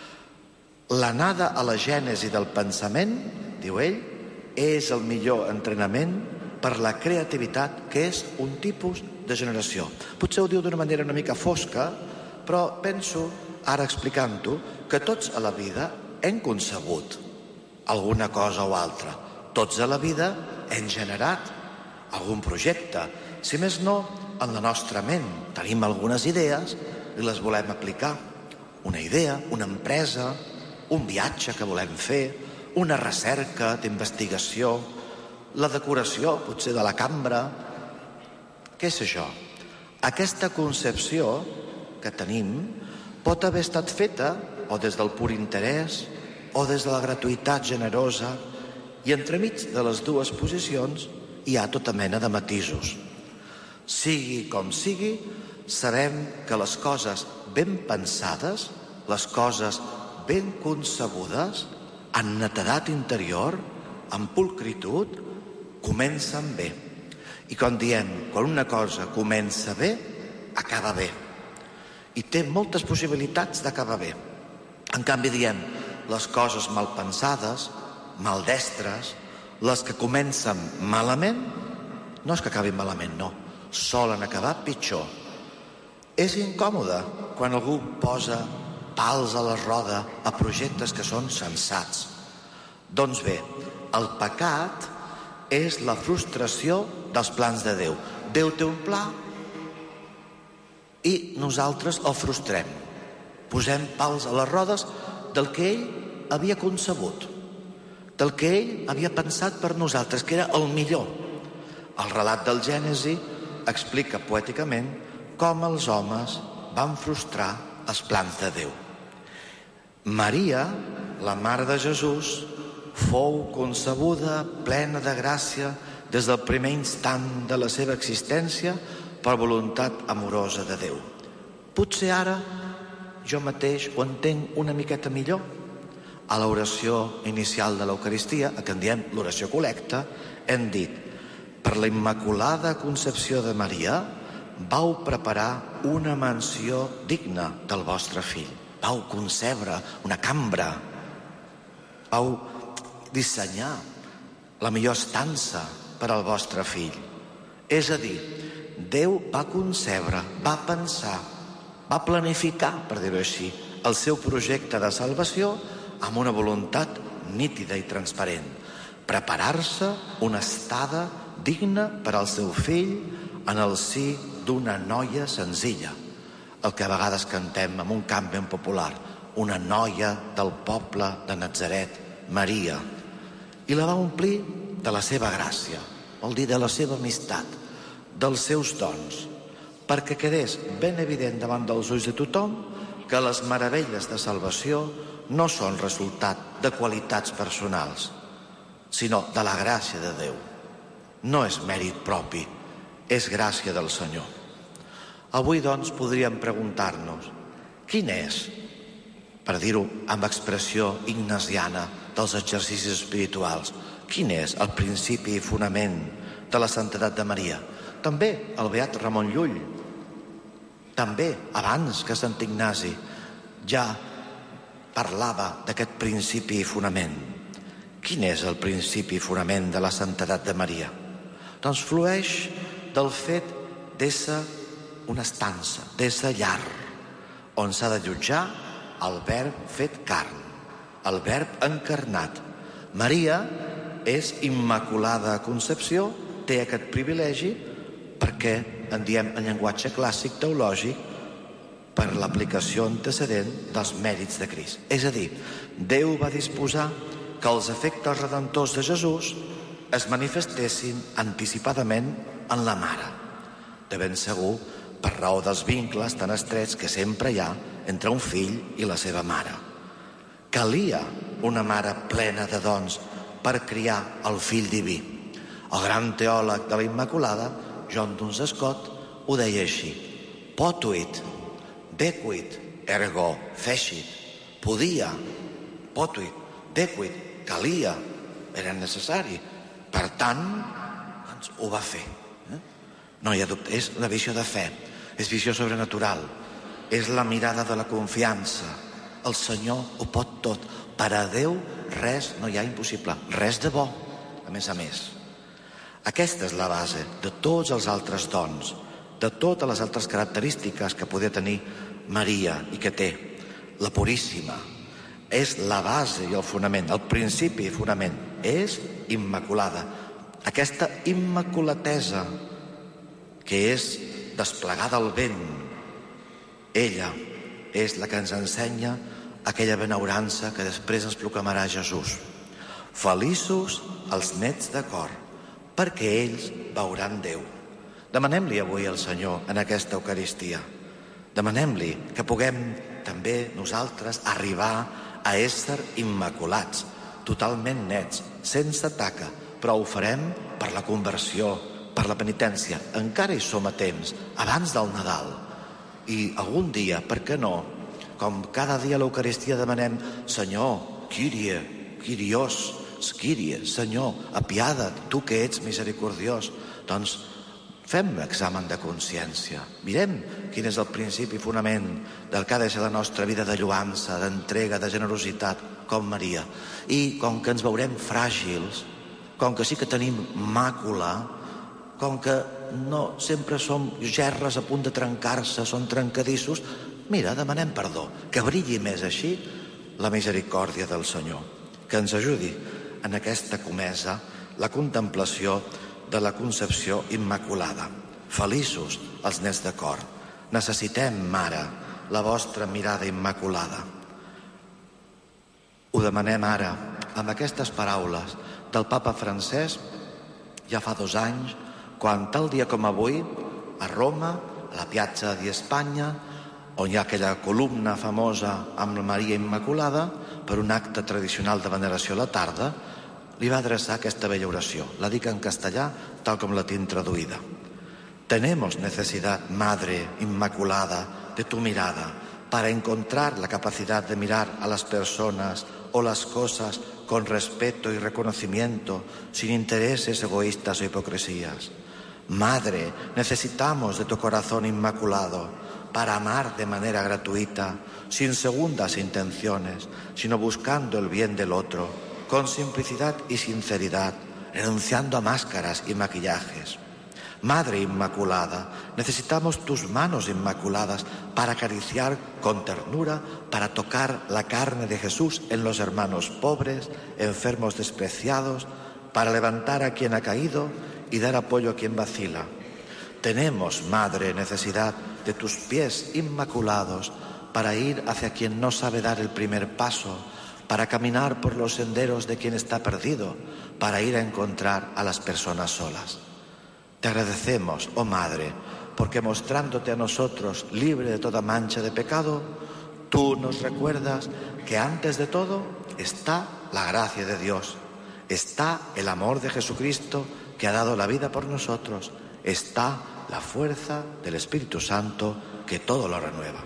L'anada a la gènesi del pensament, diu ell, és el millor entrenament per la creativitat, que és un tipus de generació. Potser ho diu d'una manera una mica fosca, però penso, ara explicant-ho, que tots a la vida hem concebut alguna cosa o altra. Tots a la vida hem generat algun projecte. Si més no, en la nostra ment tenim algunes idees i les volem aplicar. Una idea, una empresa, un viatge que volem fer, una recerca d'investigació, la decoració, potser, de la cambra. Què és això? Aquesta concepció que tenim pot haver estat feta o des del pur interès o des de la gratuïtat generosa, i entremig de les dues posicions hi ha tota mena de matisos. Sigui com sigui, sabem que les coses ben pensades, les coses ben concebudes, amb netedat interior, amb pulcritud, comencen bé. I quan diem, quan una cosa comença bé, acaba bé. I té moltes possibilitats d'acabar bé. En canvi diem, les coses mal pensades, maldestres, les que comencen malament, no és que acabin malament, no, solen acabar pitjor. És incòmode quan algú posa pals a la roda a projectes que són sensats. Doncs bé, el pecat és la frustració dels plans de Déu. Déu té un pla i nosaltres el frustrem. Posem pals a les rodes del que ell havia concebut, del que ell havia pensat per nosaltres, que era el millor. El relat del Gènesi explica poèticament com els homes van frustrar els plans de Déu. Maria, la mare de Jesús, fou concebuda plena de gràcia des del primer instant de la seva existència per voluntat amorosa de Déu. Potser ara jo mateix ho entenc una miqueta millor. A l'oració inicial de l'Eucaristia, a què en diem l'oració col·lecta, hem dit: per la Immaculada Concepció de Maria vau preparar una mansió digna del vostre fill. Vau concebre una cambra. Vau dissenyar la millor estança per al vostre fill. És a dir, Déu va concebre, va pensar, va planificar, per dir-ho així, el seu projecte de salvació amb una voluntat nítida i transparent. Preparar-se una estada digna per al seu fill en el si d'una noia senzilla. El que a vegades cantem en un cant ben popular, una noia del poble de Natzaret, Maria. I la va omplir de la seva gràcia, vol dir de la seva amistat, dels seus dons, perquè quedés ben evident davant dels ulls de tothom que les meravelles de salvació no són resultat de qualitats personals, sinó de la gràcia de Déu. No és mèrit propi, és gràcia del Senyor. Avui, doncs, podríem preguntar-nos quin és, per dir-ho amb expressió ignasiana dels exercicis espirituals, quin és el principi i fonament de la santedat de Maria? També el beat Ramon Llull, també abans que Sant Ignasi, ja parlava d'aquest principi i fonament. Quin és el principi i fonament de la santedat de Maria? Doncs flueix del fet d'ésser una estança, d'ésser llar, on s'ha de jutjar el verb fet carn, el verb encarnat. Maria és Immaculada Concepció, té aquest privilegi perquè en diem en llenguatge clàssic teològic per l'aplicació antecedent dels mèrits de Crist. És a dir, Déu va disposar que els efectes redemptors de Jesús es manifestessin anticipadament en la mare. De ben segur, per raó dels vincles tan estrets que sempre hi ha entre un fill i la seva mare. Calia una mare plena de dons per criar el fill diví. El gran teòleg de la Immaculada, John Duns Scott, ho deia així: potuit, decuit, ergo fecit. Podia, potuit, decuit, calia, era necessari. Per tant, doncs, ho va fer. Eh? No hi ha dubte, és la visió de fe, és visió sobrenatural, és la mirada de la confiança. El Senyor ho pot tot. Per a Déu res no hi ha impossible, res de bo, a més a més. Aquesta és la base de tots els altres dons, de totes les altres característiques que podia tenir Maria i que té. La Puríssima és la base i el fonament, el principi i fonament, és Immaculada. Aquesta immaculatesa que és desplegada al vent, ella és la que ens ensenya aquella benaurança que després ens proclamarà Jesús. Feliços els nets de cor, perquè ells veuran Déu. Demanem-li avui al Senyor en aquesta Eucaristia. Demanem-li que puguem també nosaltres arribar a ésser immaculats, totalment nets, sense taca, però ho farem per la conversió, per la penitència. Encara hi som a temps, abans del Nadal. I algun dia, per què no, com cada dia a l'Eucaristia demanem Senyor, Kyrie, Kyrios, Kyrie, Senyor, apiada't, tu que ets misericordiós, doncs fem examen de consciència. Mirem quin és el principi i fonament del que ha de ser la nostra vida de lloança, d'entrega, de generositat, com Maria. I com que ens veurem fràgils, com que sí que tenim màcula, com que no sempre som gerres a punt de trencar-se, són trencadissos, mira, demanem perdó, que brilli més així la misericòrdia del Senyor, que ens ajudi en aquesta comesa la contemplació de la concepció immaculada. Feliços els nets de cor. Necessitem, Mare, la vostra mirada immaculada. Ho demanem ara, amb aquestes paraules del Papa Francesc, ja fa dos anys, quan tal dia com avui, a Roma, a la Piazza di Spagna, on hi ha aquella columna famosa amb la Maria Immaculada, per un acte tradicional de veneració a la tarda, li va adreçar aquesta bella oració. La dic en castellà, tal com la tinc traduïda. Tenemos necesidad, Madre Inmaculada, de tu mirada, para encontrar la capacidad de mirar a las personas o las cosas con respeto y reconocimiento, sin intereses egoístas o hipocresías. Madre, necesitamos de tu corazón inmaculado para amar de manera gratuita, sin segundas intenciones, sino buscando el bien del otro, con simplicidad y sinceridad, renunciando a máscaras y maquillajes. Madre Inmaculada, necesitamos tus manos inmaculadas para acariciar con ternura, para tocar la carne de Jesús en los hermanos pobres, enfermos despreciados, para levantar a quien ha caído y dar apoyo a quien vacila. Tenemos, Madre, necesidad de tus pies inmaculados para ir hacia quien no sabe dar el primer paso, para caminar por los senderos de quien está perdido, para ir a encontrar a las personas solas. Te agradecemos, oh Madre, porque mostrándote a nosotros libre de toda mancha de pecado, tú nos recuerdas que antes de todo está la gracia de Dios, está el amor de Jesucristo que ha dado la vida por nosotros, está la fuerza del Espíritu Santo que todo lo renueva.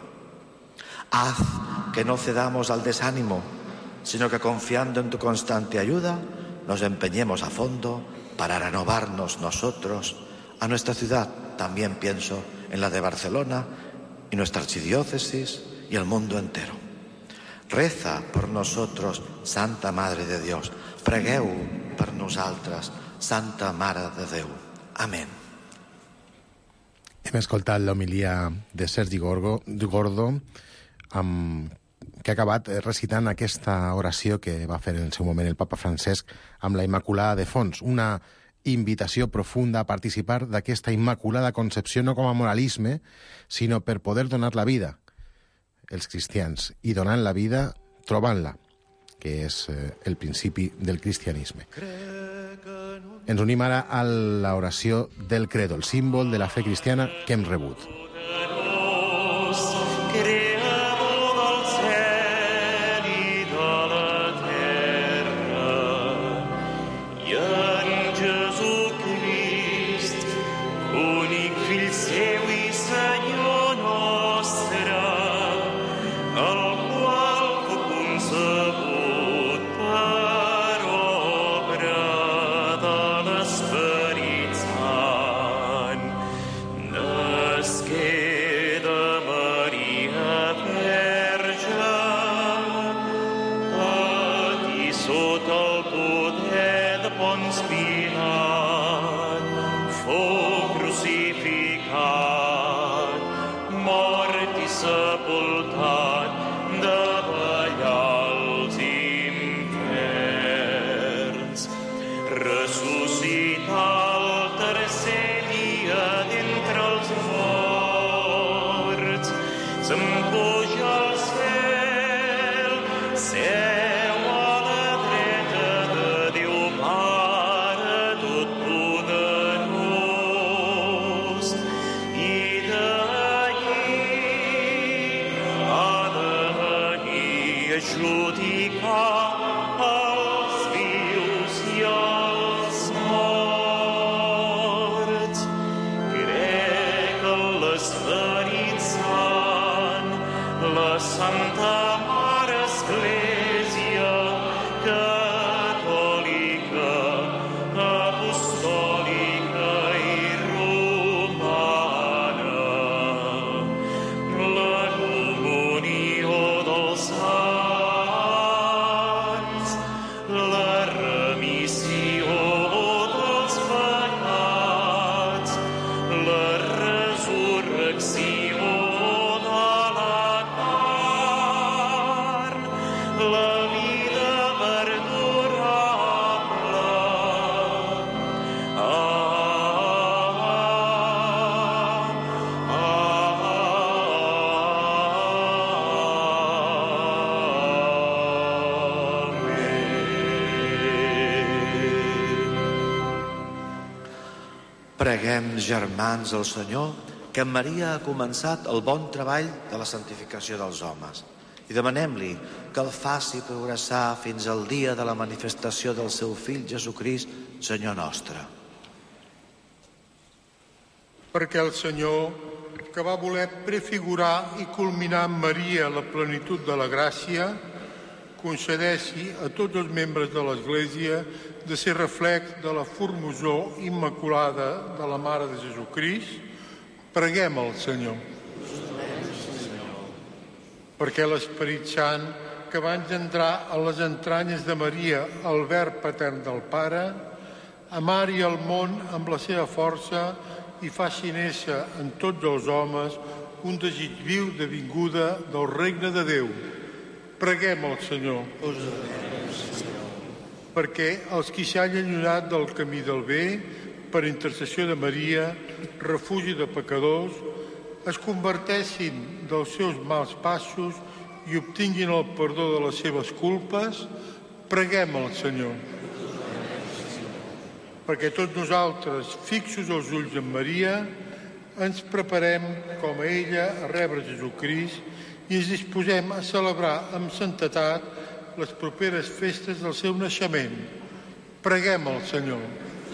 Haz que no cedamos al desánimo, sino que confiando en tu constante ayuda, nos empeñemos a fondo para renovarnos nosotros, a nuestra ciudad, también pienso en la de Barcelona, y nuestra archidiócesis y el mundo entero. Reza por nosotros, Santa Madre de Dios. Pregueu per nosaltres, Santa Mare de Déu. Amén. Hem escoltat l'homilia de Sergi Gordo, Gordo amb que ha acabat recitant aquesta oració que va fer en el seu moment el papa Francesc amb la Immaculada de fons, una invitació profunda a participar d'aquesta Immaculada Concepció no com a moralisme, sinó per poder donar la vida, els cristians, i donant la vida, trobant-la, que és el principi del cristianisme. Ens unim ara a l'oració del credo, el símbol de la fe cristiana que hem rebut. Judica als vius i als morts. Santa Mare Església catòlica, apostòlica i romana, la comunió dels sants, la remissió dels pecats, la resurrecció de la carn, la vida perdurable. Preguem, germans, al Senyor, que en Maria ha començat el bon treball de la santificació dels homes. I demanem-li que el faci progressar fins al dia de la manifestació del seu fill Jesucrist, Senyor nostre. Perquè el Senyor, que va voler prefigurar i culminar en Maria la plenitud de la gràcia, concedeixi a tots els membres de l'Església de ser reflex de la formosor immaculada de la Mare de Jesucrist. Preguem al Senyor. Perquè l'Esperit Sant, que va engendrar a les entranyes de Maria el Verb patern del Pare, amari el món amb la seva força i faci néixer en tots els homes un desig viu de vinguda del regne de Déu. Preguem al Senyor. Perquè els qui s'han allunyat del camí del bé, per intercessió de Maria, refugi de pecadors, es converteixin dels seus mals passos i obtinguin el perdó de les seves culpes. Preguem al Senyor. Perquè tots nosaltres, fixos els ulls en Maria, ens preparem, com a ella, a rebre Jesucrist i ens disposem a celebrar amb santetat les properes festes del seu naixement. Preguem al Senyor.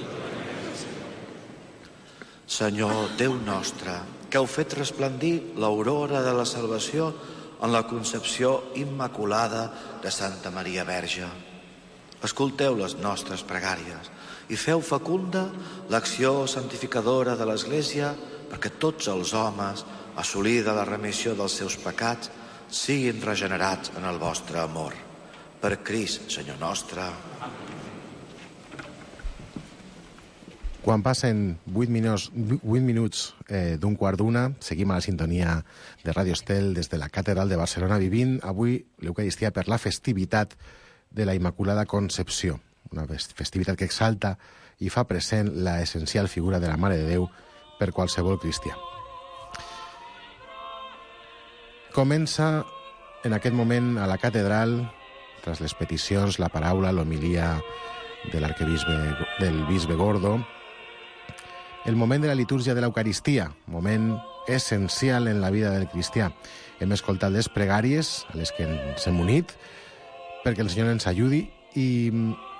Senyor, Déu nostre, que heu fet resplendir l'aurora de la salvació en la concepció immaculada de Santa Maria Verge. Escolteu les nostres pregàries i feu fecunda l'acció santificadora de l'Església perquè tots els homes, assolida la remissió dels seus pecats, siguin regenerats en el vostre amor. Per Crist, Senyor nostre. Quan passen vuit minuts, vuit minuts eh, d'un quart d'una, seguim a la sintonia de Ràdio Estel des de la Catedral de Barcelona, vivint avui l'Eucaristia per la festivitat de la Immaculada Concepció, una festivitat que exalta i fa present la essencial figura de la Mare de Déu per qualsevol cristià. Comença en aquest moment a la catedral, tras les peticions, la paraula, l'homilia de l'arquebisbe, del bisbe Gordo, el moment de la litúrgia de l'Eucaristia, moment essencial en la vida del cristià. Hem escoltat les pregàries a les que ens hem unit perquè el Senyor ens ajudi i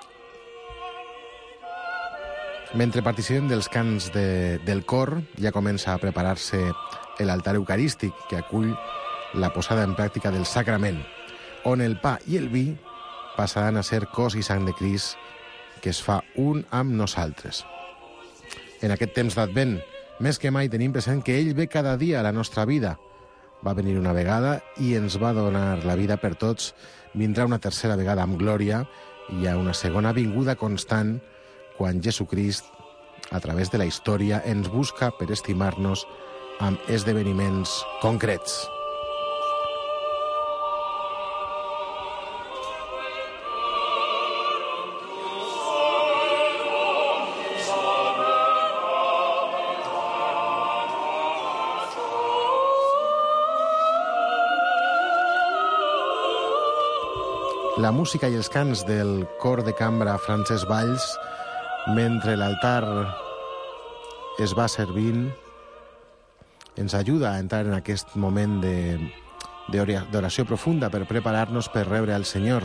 mentre participem dels cants de, del cor ja comença a preparar-se l'altar eucarístic que acull la posada en pràctica del sacrament, on el pa i el vi passaran a ser cos i sang de Crist que es fa un amb nosaltres. En aquest temps d'Advent, més que mai tenim present que ell ve cada dia a la nostra vida. Va venir una vegada i ens va donar la vida per tots. Vindrà una tercera vegada amb glòria i hi ha una segona vinguda constant quan Jesucrist, a través de la història, ens busca per estimar-nos amb esdeveniments concrets. La música i els cants del cor de cambra Francesc Valls, mentre l'altar es va servint, ens ajuda a entrar en aquest moment d'oració profunda per preparar-nos per rebre al Senyor.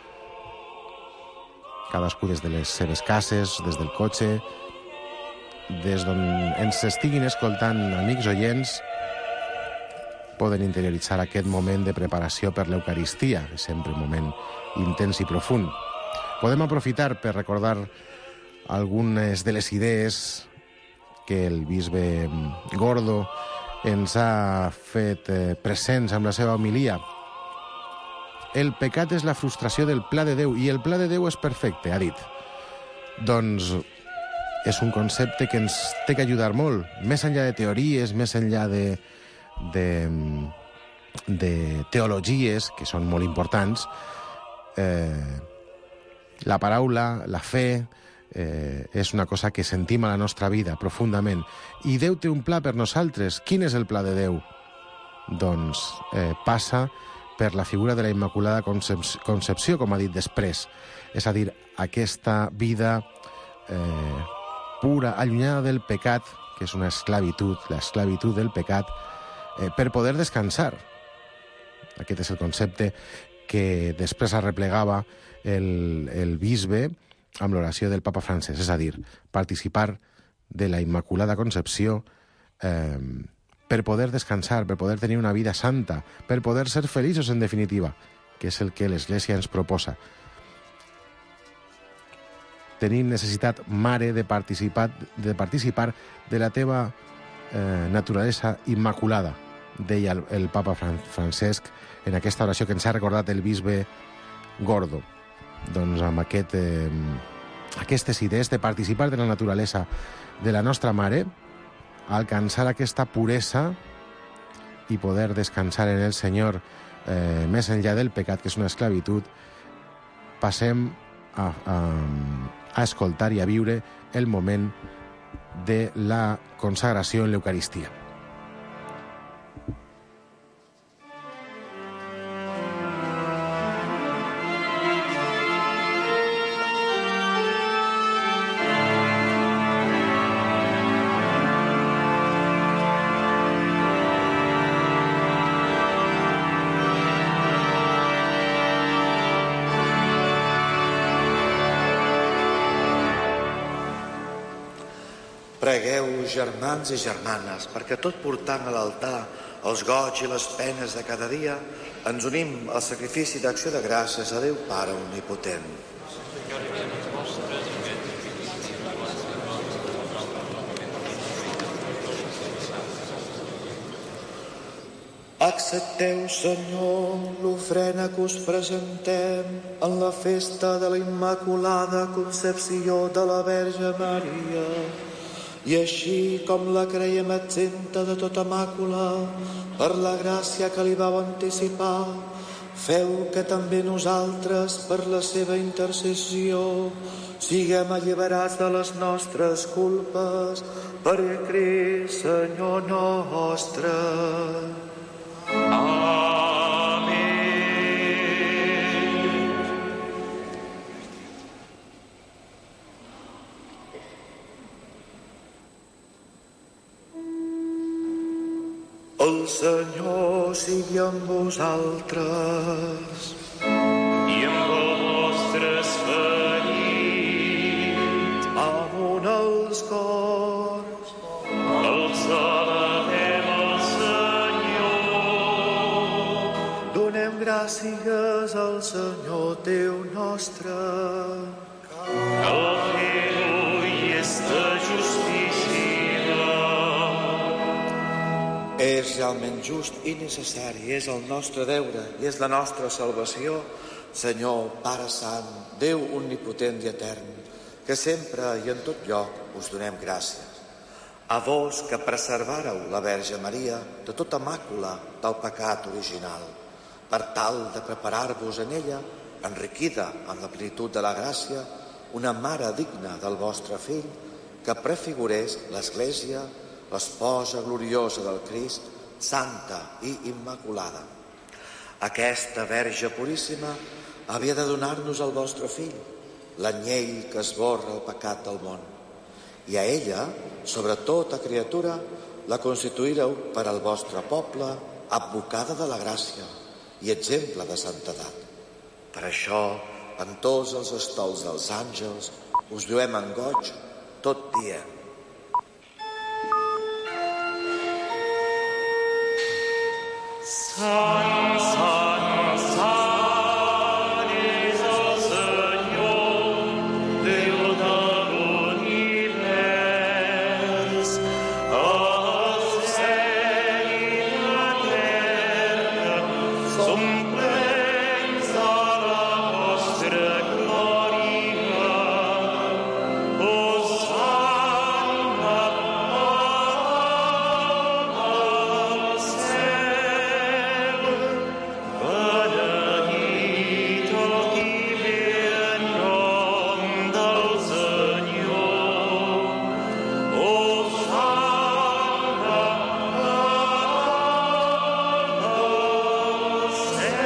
Cadascú des de les seves cases, des del cotxe, des d'on ens estiguin escoltant amics oients, poden interioritzar aquest moment de preparació per l'Eucaristia, que és sempre un moment intens i profund. Podem aprofitar per recordar algunes de les idees que el bisbe Gordo ens ha fet presents amb la seva homilia. El pecat és la frustració del pla de Déu, i el pla de Déu és perfecte, ha dit. Doncs és un concepte que ens té que ajudar molt, més enllà de teories, més enllà de, de, de teologies, que són molt importants. Eh, la paraula, la fe, eh, és una cosa que sentim a la nostra vida profundament. I Déu té un pla per nosaltres. Quin és el pla de Déu? Doncs eh, passa per la figura de la Immaculada Concep- Concepció, com ha dit després. És a dir, aquesta vida eh, pura, allunyada del pecat, que és una esclavitud, l'esclavitud del pecat, eh, per poder descansar. Aquest és el concepte que després arreplegava el, el bisbe amb l'oració del papa Francesc, és a dir, participar de la Immaculada Concepció eh, per poder descansar, per poder tenir una vida santa, per poder ser feliços en definitiva, que és el que l'Església ens proposa. Tenim necessitat, mare, de participar de, participar de la teva eh, naturalesa immaculada, deia el, el papa Fran Francesc en aquesta oració que ens ha recordat el bisbe Gordo. Doncs amb aquest, eh, aquestes idees de participar de la naturalesa de la nostra mare, alcançar aquesta puresa i poder descansar en el Senyor eh, més enllà del pecat, que és una esclavitud, passem a, a, a escoltar i a viure el moment de la consagració en l'Eucaristia. Pregueu, germans i germanes, perquè tot portant a l'altar els goig i les penes de cada dia, ens unim al sacrifici d'acció de gràcies a Déu Pare Omnipotent. Accepteu, Senyor, l'ofrena que us presentem en la festa de la Immaculada Concepció de la Verge Maria, i així com la creiem exempta de tota màcula, per la gràcia que li vau anticipar, feu que també nosaltres, per la seva intercessió, siguem alliberats de les nostres culpes, per Crist, Senyor nostre. El Senyor sigui amb vosaltres. I amb el vostre esperit. Amunt els cors. Els alabem al Senyor. Donem gràcies al Senyor Déu nostre. Cal fer-ho i és de justícia. És realment just i necessari, és el nostre deure i és la nostra salvació, Senyor, Pare Sant, Déu omnipotent i etern, que sempre i en tot lloc us donem gràcies. A vos que preservàreu la Verge Maria de tota màcula del pecat original, per tal de preparar-vos en ella, enriquida en la plenitud de la gràcia, una mare digna del vostre fill, que prefigurés l'Església, l'esposa gloriosa del Crist, santa i immaculada. Aquesta Verge Puríssima havia de donar-nos el vostre fill, l'anyell que esborra el pecat del món. I a ella, sobre tota criatura, la constituireu per al vostre poble, advocada de la gràcia i exemple de santedat. Per això, en tots els estols dels àngels, us lluem en goig tot dia. Sant, sant, sant és el Senyor, Déu de l'univers. El cel i la terra són plens de la vostra glòria. Hosanna al cel. Benedit el qui ve en nom del Senyor. Hosanna al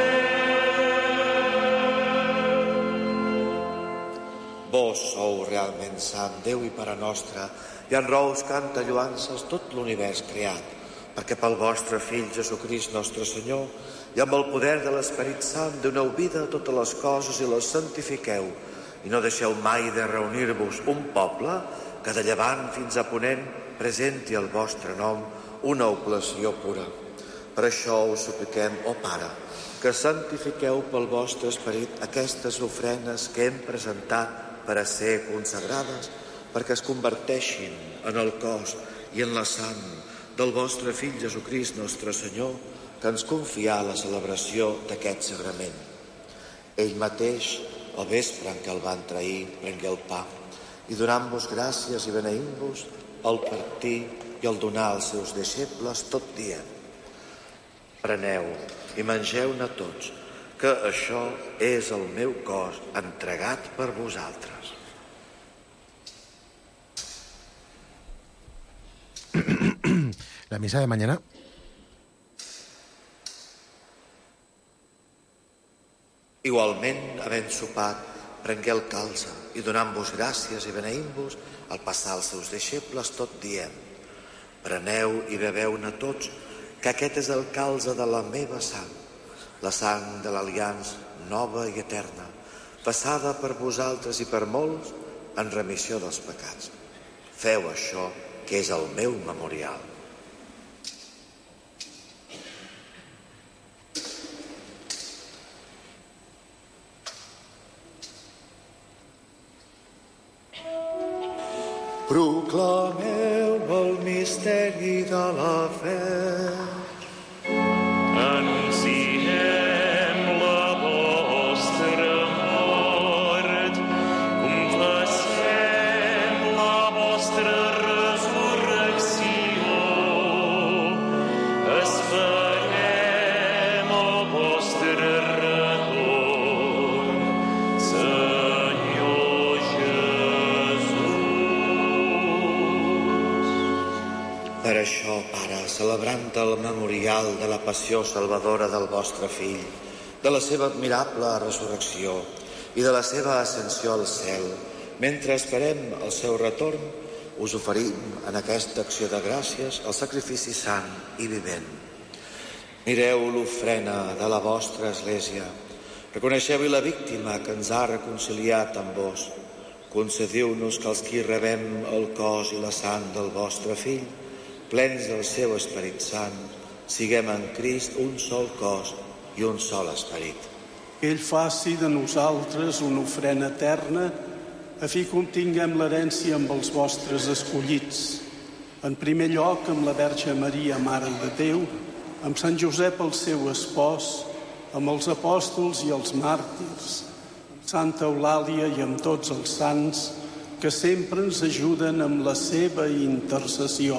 cel. Vos sou realment sant, Déu i Pare nostre, i en rous canta lloances tot l'univers creat, perquè pel vostre Fill Jesucrist nostre Senyor, i amb el poder de l'Esperit Sant doneu vida a totes les coses i les santifiqueu, i no deixeu mai de reunir-vos un poble que de llevant fins a ponent presenti el vostre nom una oblació pura. Per això us supliquem, ó Pare, que santifiqueu pel vostre Esperit aquestes ofrenes que hem presentat per a ser consagrades, perquè es converteixin en el cos i en la sang del vostre Fill Jesucrist nostre Senyor, que ens confià la celebració d'aquest sagrament. Ell mateix, al vespre en què el van trair, prengué el pa, i donant-vos gràcies i beneint-vos, el partir i el donar als seus deixebles, tot dient: preneu i mengeu-ne tots, que això és el meu cos entregat per vosaltres. La misa de mañana. Igualment, havent sopat, prengué el calze i donant-vos gràcies i beneint-vos, al passar als seus deixebles, tot dient: preneu i beveu-ne tots, que aquest és el calze de la meva sang, la sang de l'aliança nova i eterna, passada per vosaltres i per molts en remissió dels pecats. Feu això, que és el meu memorial. Proclameu el misteri de la fe. Anunciem la vostra mort, confessem la vostra resurrecció, esperem el vostre retorn, Senyor Jesús. Per això, Pare, celebrant el memorial de la passió salvadora del vostre Fill, de la seva admirable resurrecció i de la seva ascensió al cel, mentre esperem el seu retorn, us oferim en aquesta acció de gràcies el sacrifici sant i vivent. Mireu l'ofrena de la vostra Església, reconeixeu-hi la víctima que ens ha reconciliat amb vos. Concediu-nos que els qui rebem el cos i la sang del vostre Fill, plens del seu Esperit Sant, siguem en Crist un sol cos i un sol esperit. Que ell faci de nosaltres una ofrena eterna, a fi que obtinguem l'herència amb els vostres escollits. En primer lloc, amb la Verge Maria, Mare de Déu, amb Sant Josep, el seu espòs, amb els apòstols i els màrtirs, amb Santa Eulàlia i amb tots els sants, que sempre ens ajuden amb la seva intercessió.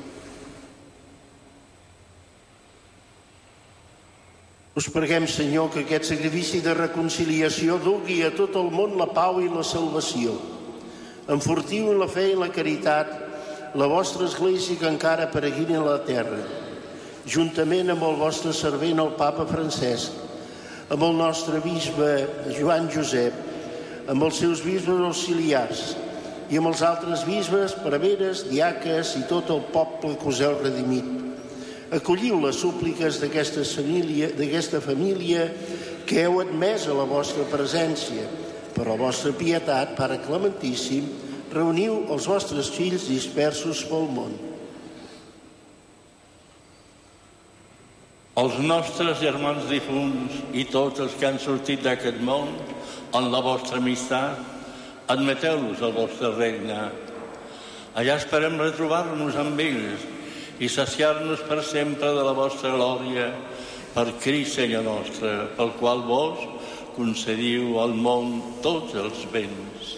Us preguem, Senyor, que aquest sacrifici de reconciliació dugui a tot el món la pau i la salvació. Enfortiu en la fe i la caritat la vostra Església que encara peregrina a la terra, juntament amb el vostre servent, el Papa Francesc, amb el nostre bisbe Joan Josep, amb els seus bisbes auxiliars i amb els altres bisbes, preveres, diaques i tot el poble que us heu redimit. Acolliu les súpliques d'aquesta família, d'aquesta família que heu admès a la vostra presència. Per la vostra pietat, Pare Clementíssim, reuniu els vostres fills dispersos pel món. Els nostres germans difunts i tots els que han sortit d'aquest món, en la vostra amistat, admeteu-los al vostre regne. Allà esperem retrobar-nos amb ells i saciar-nos per sempre de la vostra glòria, per Crist Senyor nostre, pel qual vos concediu al món tots els béns.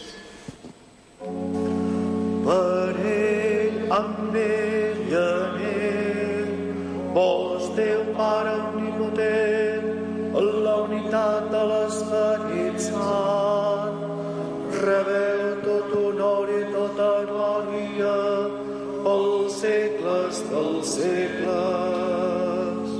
Per ell, amb ell i en ell, vos, Déu Pare omnipotent, en la unitat de l'Esperit Sant, rebeu tot honor i tota glòria pels segles dels segles.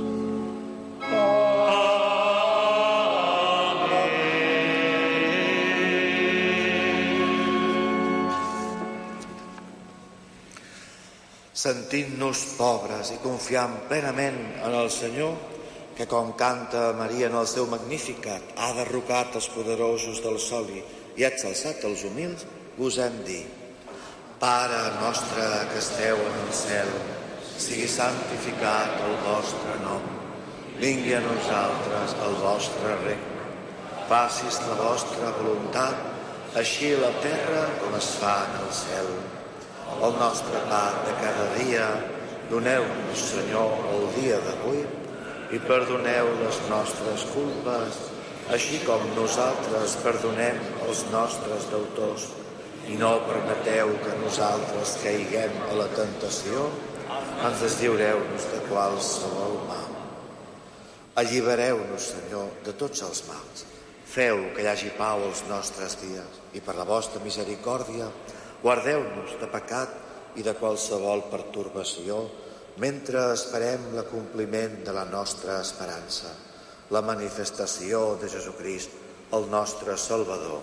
Sentint-nos pobres i confiant plenament en el Senyor, que com canta Maria en el seu Magnificat, ha derrocat els poderosos del sol i ha exalçat els humils, gosem dir: Pare nostre que esteu en el cel, sigui santificat el vostre nom. Vingui a nosaltres el vostre regne. Facis la vostra voluntat, així a la terra com es fa en el cel. El nostre pa de cada dia, doneu-nos, Senyor, el dia d'avui, i perdoneu les nostres culpes, així com nosaltres perdonem els nostres deutors. I no permeteu que nosaltres caiguem a la tentació, ens deslliureu-nos de qualsevol mal. Allibereu-nos, Senyor, de tots els mals. Feu que hi hagi pau als nostres dies i per la vostra misericòrdia guardeu-nos de pecat i de qualsevol pertorbació mentre esperem l'acompliment de la nostra esperança, la manifestació de Jesucrist, el nostre Salvador.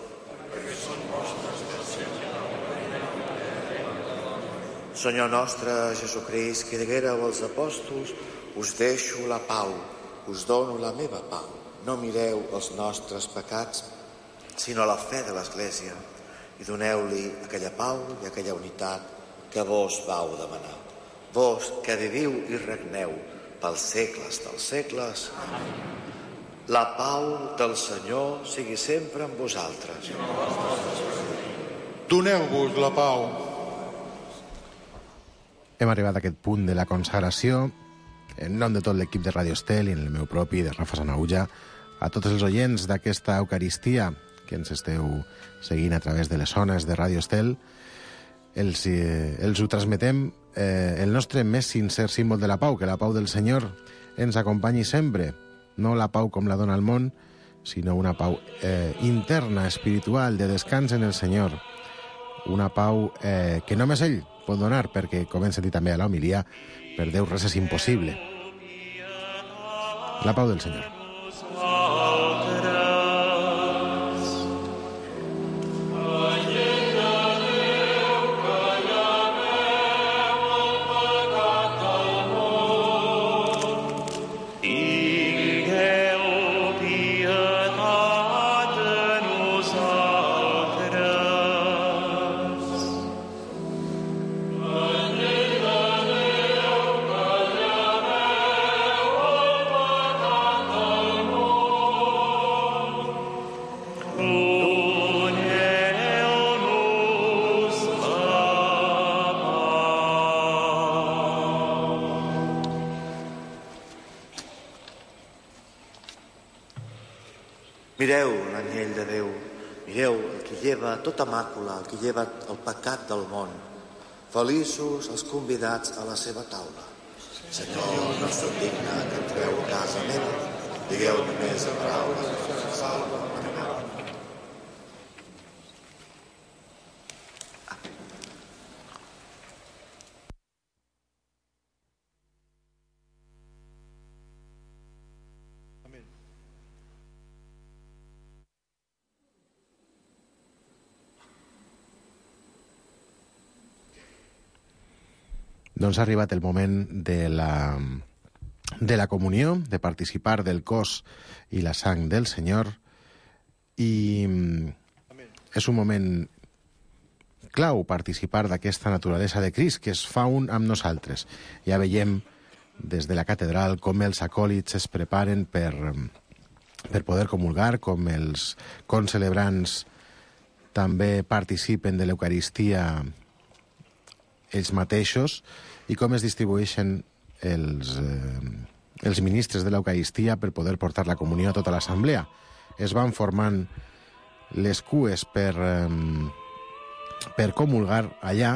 Senyor nostre Jesucrist, que diguéreu als apòstols: us deixo la pau, us dono la meva pau. No mireu els nostres pecats, sinó la fe de l'Església, i doneu-li aquella pau i aquella unitat que vos vau demanar. Vos que viviu i regneu pels segles dels segles. La pau del Senyor sigui sempre amb vosaltres. Doneu-vos la pau. Hem arribat a aquest punt de la consagració. En nom de tot l'equip de Radio Estel i en el meu propi, de Rafa Sanauja, a tots els oients d'aquesta Eucaristia que ens esteu seguint a través de les zones de Radio Estel, els, eh, els ho transmetem eh, el nostre més sincer símbol de la pau, que la pau del Senyor ens acompanyi sempre, no la pau com la dona el món, sinó una pau eh, interna, espiritual, de descans en el Senyor, una pau eh, que només ell pot donar, perquè, com hem sentit també a l'homilia, per Déu res és impossible. La pau del Senyor. Mireu l'anyell de Déu, mireu el que lleva tota màcula, el que lleva el pecat del món. Feliços els convidats a la seva taula. Senyor, no soc digne que entreu a casa meva, digueu només la paraula que se salva. Doncs ha arribat el moment de la, de la comunió, de participar del cos i la sang del Senyor, i és un moment clau participar d'aquesta naturalesa de Crist que es fa un amb nosaltres. Ja veiem des de la catedral, com els acòlits es preparen per, per poder comulgar, com els concelebrants també participen de l'Eucaristia ells mateixos i com es distribueixen els, eh, els ministres de l'Eucaristia per poder portar la comunió a tota l'assemblea. Es van formant les cues per, eh, per comulgar allà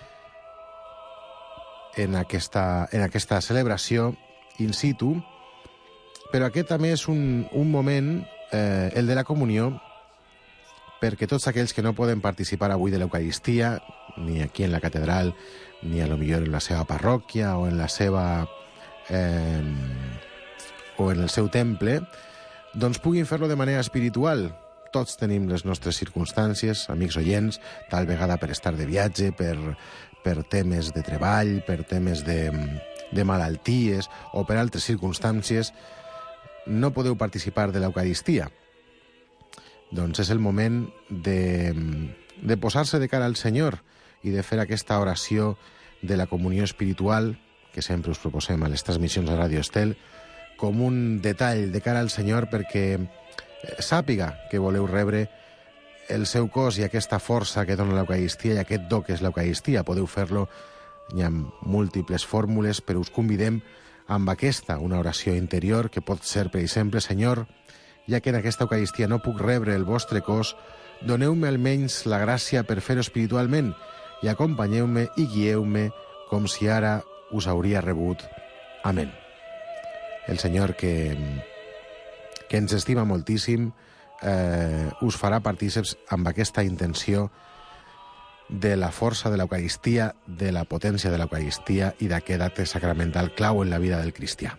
en aquesta, en aquesta celebració in situ, però aquest també és un, un moment, eh, el de la comunió, perquè tots aquells que no poden participar avui de l'Eucaristia, ni aquí en la catedral, ni a lo millor en la seva parròquia o en la seva eh, o en el seu temple, doncs puguin fer-lo de manera espiritual. Tots tenim les nostres circumstàncies, amics oients, tal vegada per estar de viatge, per, per temes de treball, per temes de, de malalties o per altres circumstàncies, no podeu participar de l'Eucaristia. Doncs és el moment de, de posar-se de cara al Senyor i de fer aquesta oració de la comunió espiritual, que sempre us proposem a les transmissions a Radio Estel, com un detall de cara al Senyor perquè sàpiga que voleu rebre el seu cos i aquesta força que dona l'Eucaristia i aquest do que és l'Eucaristia. Podeu fer-lo, hi ha múltiples fórmules, però us convidem amb aquesta, una oració interior que pot ser, per exemple, Senyor, ja que en aquesta Eucaristia no puc rebre el vostre cos, doneu-me almenys la gràcia per fer-ho espiritualment i acompanyeu-me i guieu-me com si ara us hauria rebut. Amén. El Senyor, que, que ens estima moltíssim, eh, us farà partíceps amb aquesta intenció de la força de l'Eucaristia, de la potència de l'Eucaristia i d'aquest acte sacramental clau en la vida del cristià.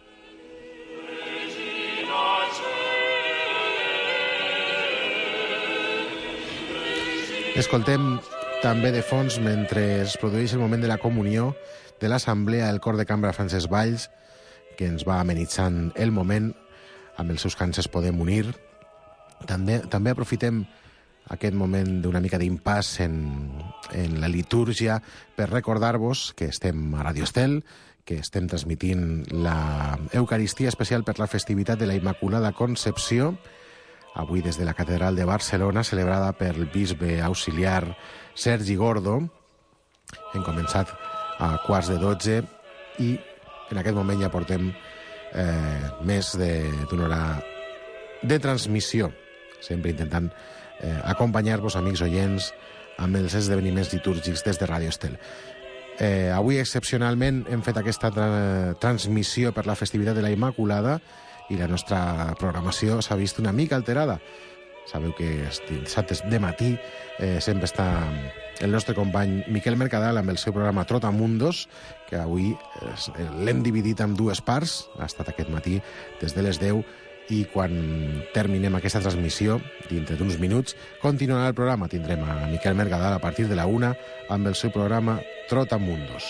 Escoltem també de fons, mentre es produeix el moment de la comunió de l'Assemblea, el cor de cambra Francesc Valls, que ens va amenitzant el moment, amb els seus cants es podem unir. També, també aprofitem aquest moment d'una mica d'impàs en, en la litúrgia per recordar-vos que estem a Radio Estel, que estem transmitint la Eucaristia especial per la festivitat de la Immaculada Concepció, avui des de la Catedral de Barcelona, celebrada per el bisbe auxiliar Sergi Gordo. Hem començat a quarts de dotze i en aquest moment ja portem eh, més d'una hora de transmissió, sempre intentant eh, acompanyar-vos, amics oients, amb els esdeveniments litúrgics des de Radio Estel. Eh, avui, excepcionalment, hem fet aquesta tra transmissió per la festivitat de la Immaculada i la nostra programació s'ha vist una mica alterada. Sabeu que dissabtes de matí eh, sempre està el nostre company Miquel Mercadal amb el seu programa Trotamundos, que avui eh, l'hem dividit en dues parts. Ha estat aquest matí des de les deu i quan terminem aquesta transmissió, dintre d'uns minuts, continuarà el programa. Tindrem a Miquel Mercadal a partir de la una amb el seu programa Trotamundos.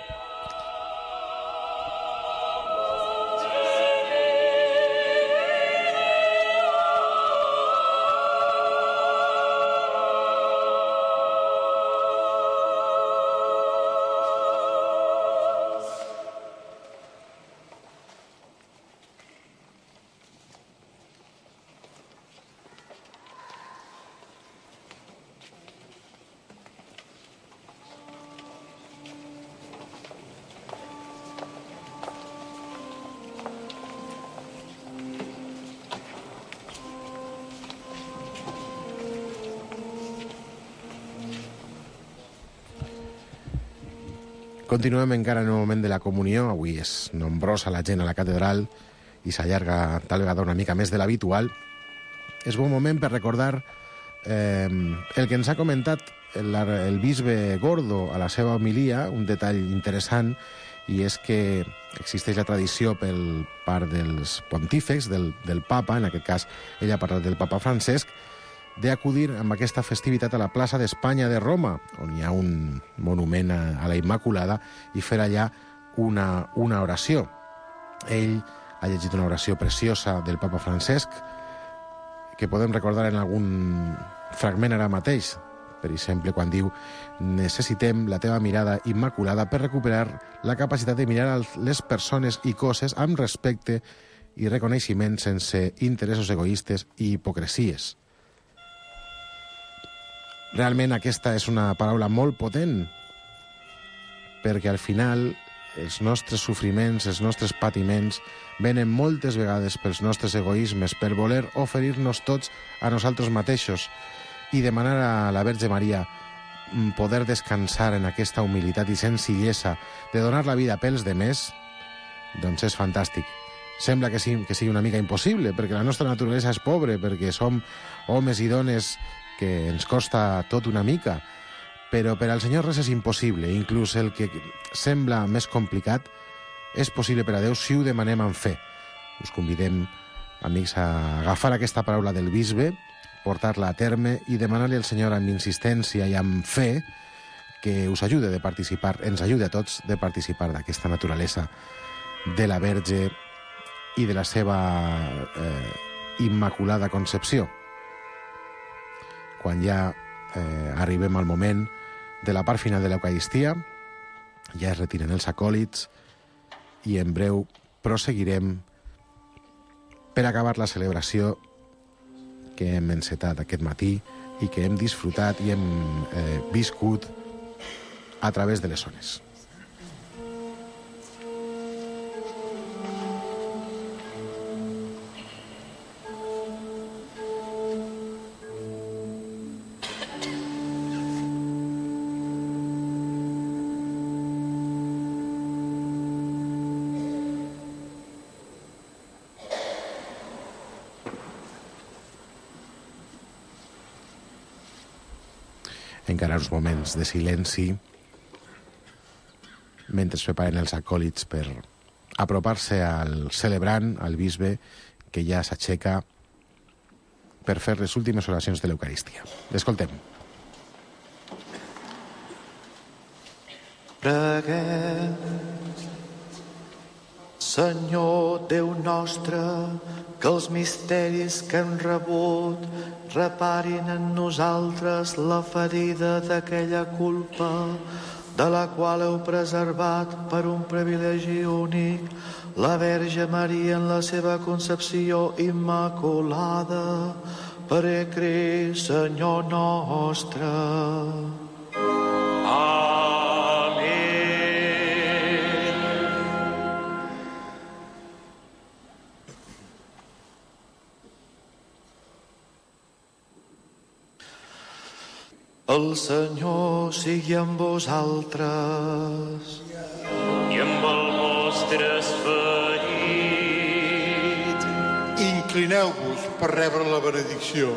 Continuem encara en el moment de la comunió. Avui és nombrosa la gent a la catedral i s'allarga tal vegada una mica més de l'habitual. És bon moment per recordar eh, el que ens ha comentat el, el bisbe Gordo a la seva homilia, un detall interessant, i és que existeix la tradició pel part dels pontífex, del, del papa, en aquest cas ell ha parlat del papa Francesc, d'acudir amb aquesta festivitat a la plaça d'Espanya de Roma, on hi ha un monument a, a la Immaculada, i fer allà una, una oració. Ell ha llegit una oració preciosa del papa Francesc, que podem recordar en algun fragment ara mateix, per exemple, quan diu necessitem la teva mirada immaculada per recuperar la capacitat de mirar les persones i coses amb respecte i reconeixement sense interessos egoistes i hipocresies. Realment aquesta és una paraula molt potent, perquè al final els nostres sofriments, els nostres patiments venen moltes vegades pels nostres egoismes, per voler oferir-nos tots a nosaltres mateixos i demanar a la Verge Maria poder descansar en aquesta humilitat i senzillesa de donar la vida pels demés, doncs és fantàstic. Sembla que sigui, que sigui una mica impossible, perquè la nostra naturalesa és pobre, perquè som homes i dones que ens costa tot una mica, però per al Senyor res és impossible. Inclús el que sembla més complicat és possible per a Déu si ho demanem amb fe. Us convidem, amics, a agafar aquesta paraula del bisbe, portar-la a terme i demanar-li al Senyor amb insistència i amb fe que us ajude de participar, ens ajude a tots de participar d'aquesta naturalesa de la Verge i de la seva eh, immaculada concepció. Quan ja eh, arribem al moment de la part final de l'Eucaristia, ja es retiren els acòlits i en breu proseguirem per acabar la celebració que hem encetat aquest matí i que hem disfrutat i hem eh, viscut a través de les ones. Encara uns moments de silenci mentre es preparen els acòlits per apropar-se al celebrant, al bisbe, que ja s'aixeca per fer les últimes oracions de l'Eucaristia. L'escoltem. Preguem. Senyor Déu nostre, que els misteris que hem rebut reparin en nosaltres la ferida d'aquella culpa de la qual heu preservat per un privilegi únic la Verge Maria en la seva concepció immaculada, per Crist, Senyor nostre. El Senyor sigui amb vosaltres. I amb el vostre esperit. Inclineu-vos per rebre la benedicció.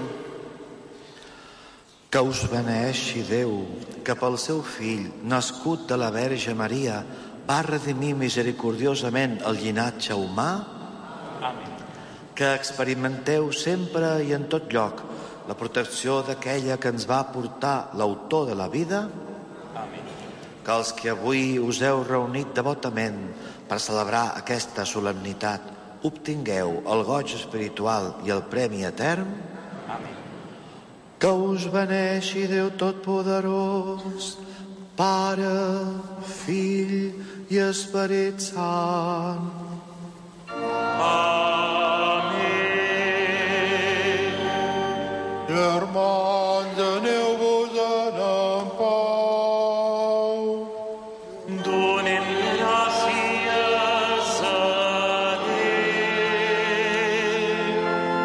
Que us beneixi Déu, que pel seu fill, nascut de la Verge Maria, va redimir misericordiosament el llinatge humà. Amén. Que experimenteu sempre i en tot lloc la protecció d'aquella que ens va portar l'autor de la vida. Amén. Que els que avui us heu reunit devotament per celebrar aquesta solemnitat obtingueu el goig espiritual i el premi etern. Amén. Que us beneixi Déu Totpoderós, Pare, Fill i Esperit Sant. Amén. Germans, aneu-vos en pau. Donem gràcies a Déu.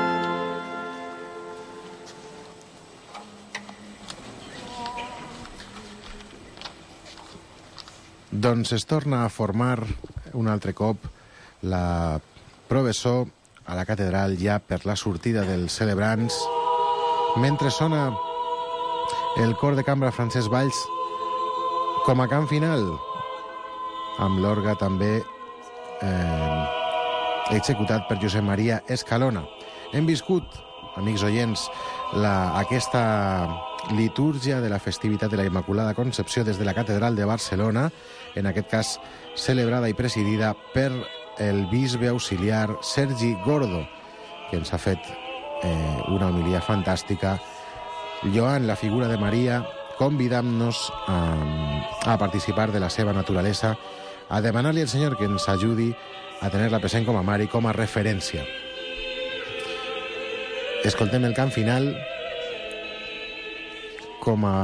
Doncs es torna a formar un altre cop la processó a la catedral ja per la sortida dels celebrants, mentre sona el cor de cambra Francesc Valls com a cant final, amb l'orgue també eh, executat per Josep Maria Escalona. Hem viscut, amics oients, la, aquesta litúrgia de la festivitat de la Immaculada Concepció des de la catedral de Barcelona, en aquest cas celebrada i presidida per el bisbe auxiliar Sergi Gordo, que ens ha fet eh, una homilia fantàstica Joan, la figura de Maria, convidant-nos a, a participar de la seva naturalesa, a demanar-li al Senyor que ens ajudi a tenir-la present com a mare i com a referència. Escoltem el cant final com a...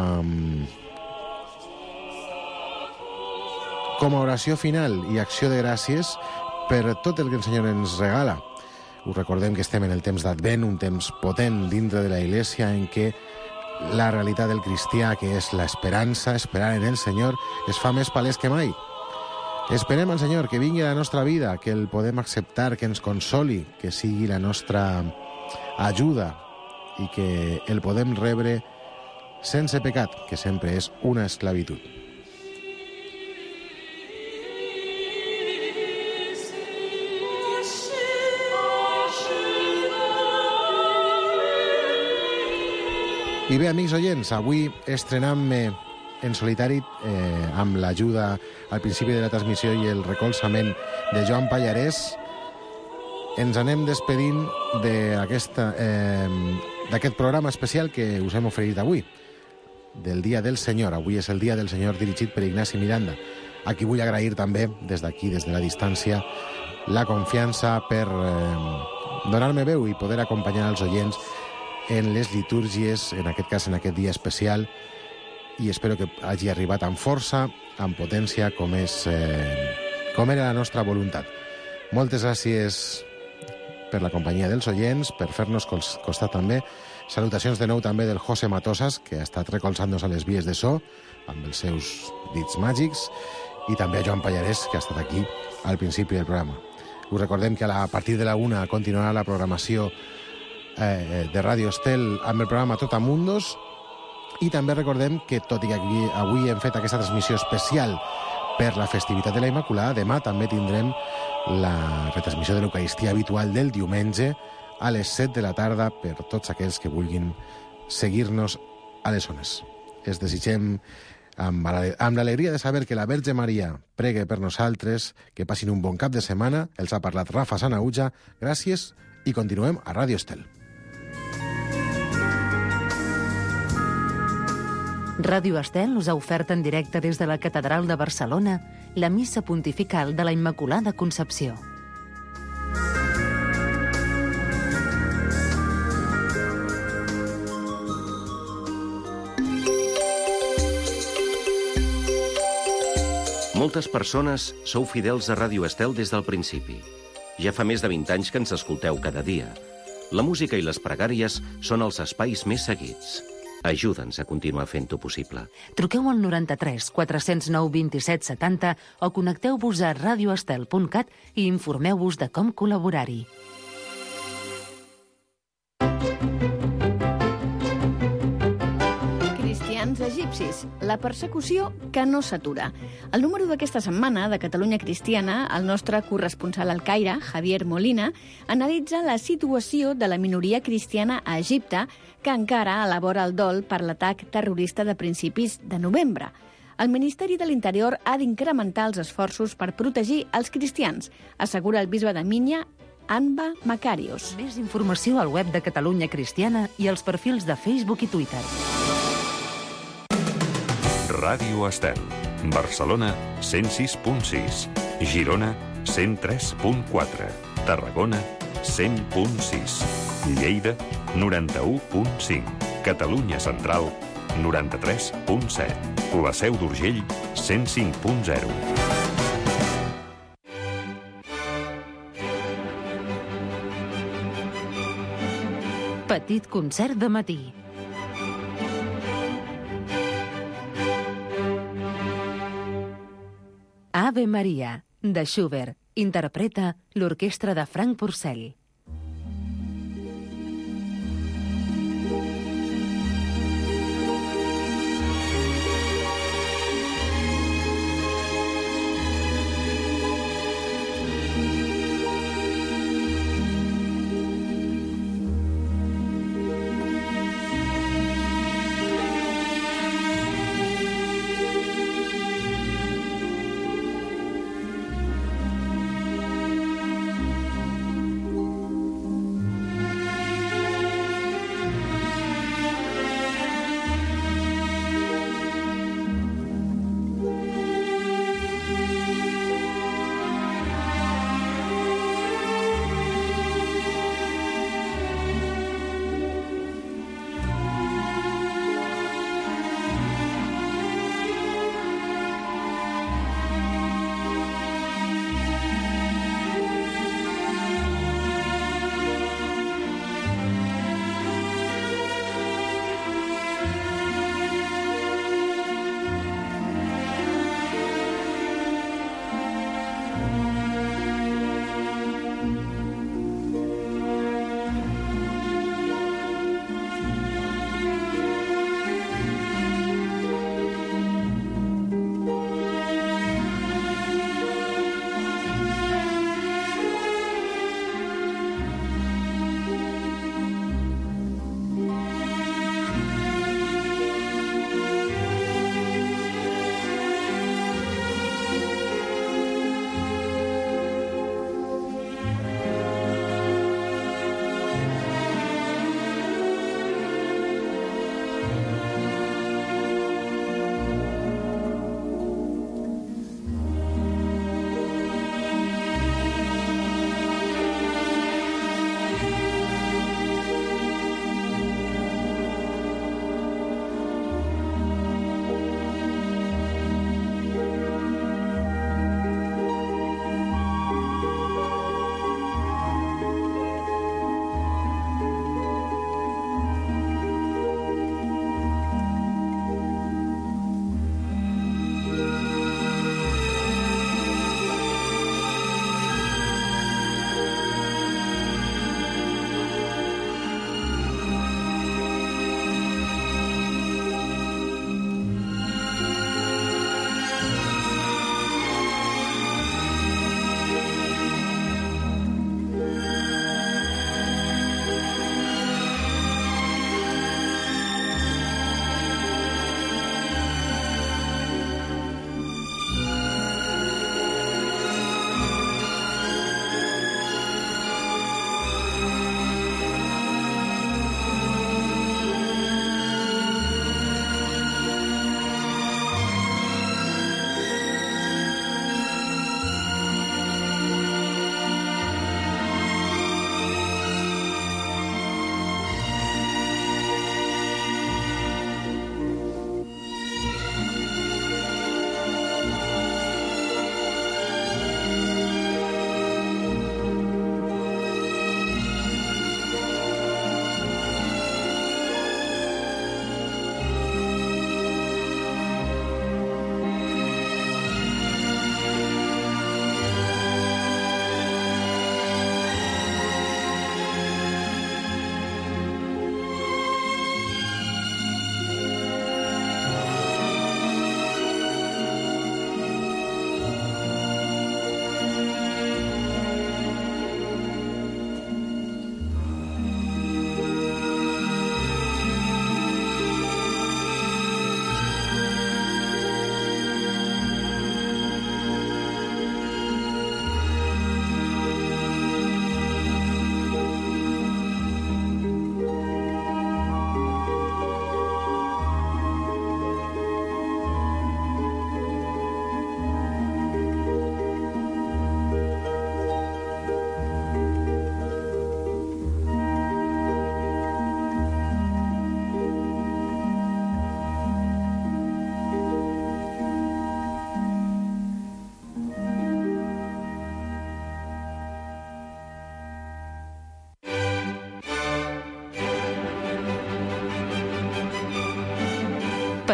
com a oració final i acció de gràcies per tot el que el Senyor ens regala. Us recordem que estem en el temps d'Advent, un temps potent dintre de la Iglesia en què la realitat del cristià, que és l'esperança, esperar en el Senyor, es fa més palès que mai. Esperem al Senyor que vingui a la nostra vida, que el podem acceptar, que ens consoli, que sigui la nostra ajuda i que el podem rebre sense pecat, que sempre és una esclavitud. I bé, amics oients, avui estrenant-me en solitari eh, amb l'ajuda al principi de la transmissió i el recolzament de Joan Pallarès, ens anem despedint d'aquest eh, programa especial que us hem oferit avui, del Dia del Senyor. Avui és el Dia del Senyor dirigit per Ignasi Miranda, a qui vull agrair també, des d'aquí, des de la distància, la confiança per eh, donar-me veu i poder acompanyar els oients en les litúrgies, en aquest cas en aquest dia especial, i espero que hagi arribat amb força, amb potència, com, és, eh, com era la nostra voluntat. Moltes gràcies per la companyia dels oients, per fer-nos costat també. Salutacions de nou també del José Matosas, que ha estat recolzant-nos a les vies de so, amb els seus dits màgics, i també a Joan Pallarès, que ha estat aquí al principi del programa. Us recordem que a partir de la una continuarà la programació Eh, de Ràdio Estel amb el programa Tot a Mundos, i també recordem que tot i que aquí, avui hem fet aquesta transmissió especial per la festivitat de la Immaculada, demà també tindrem la retransmissió de l'Eucaristia habitual del diumenge a les set de la tarda per tots aquells que vulguin seguir-nos a les zones. Es desitgem amb, amb l'alegria de saber que la Verge Maria pregue per nosaltres, que passin un bon cap de setmana. Els ha parlat Rafa Sanauja. Gràcies i continuem a Ràdio Estel. Ràdio Estel us ha ofert en directe des de la Catedral de Barcelona la Missa Pontifical de la Immaculada Concepció. Moltes persones sou fidels a Ràdio Estel des del principi. Ja fa més de vint anys que ens escolteu cada dia. La música i les pregàries són els espais més seguits. Ajuda'ns a continuar fent-ho possible. Truqueu al noranta-tres quatre cents nou vint-i-set setanta o connecteu-vos a radioestel punt cat i informeu-vos de com col·laborar-hi. Cristians egipcis, la persecució que no s'atura. El número d'aquesta setmana de Catalunya Cristiana, el nostre corresponsal al Caire, Javier Molina, analitza la situació de la minoria cristiana a Egipte, que encara elabora el dol per l'atac terrorista de principis de novembre. El Ministeri de l'Interior ha d'incrementar els esforços per protegir els cristians, assegura el bisbe de Minya, Anba Macarios. Més informació al web de Catalunya Cristiana i als perfils de Facebook i Twitter. Ràdio Estel. Barcelona, cent sis punt sis. Girona, cent tres punt quatre. Tarragona, cent punt sis. Lleida, noranta-u punt cinc. Catalunya Central, noranta-tres punt set. La Seu d'Urgell, cent cinc punt zero. Petit concert de matí. Ave Maria, de Schubert. Interpreta l'orquestra de Frank Purcell.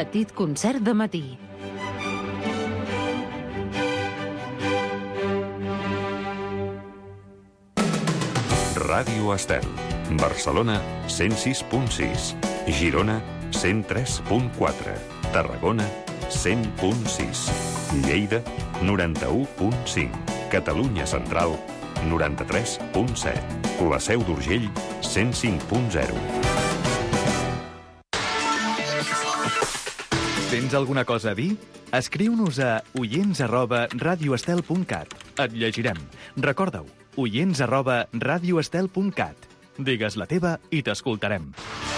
Petit concert de matí. Ràdio Estel. Barcelona, cent sis punt sis. Girona, cent tres punt quatre. Tarragona, cent punt sis. Lleida, noranta-u punt cinc. Catalunya Central, noranta-tres punt set. La Seu d'Urgell, cent cinc punt zero. Tens alguna cosa a dir? Escriu-nos a oients arroba radioestel punt cat. Et llegirem. Recorda-ho, oients arroba radioestel punt cat. Digues la teva i t'escoltarem.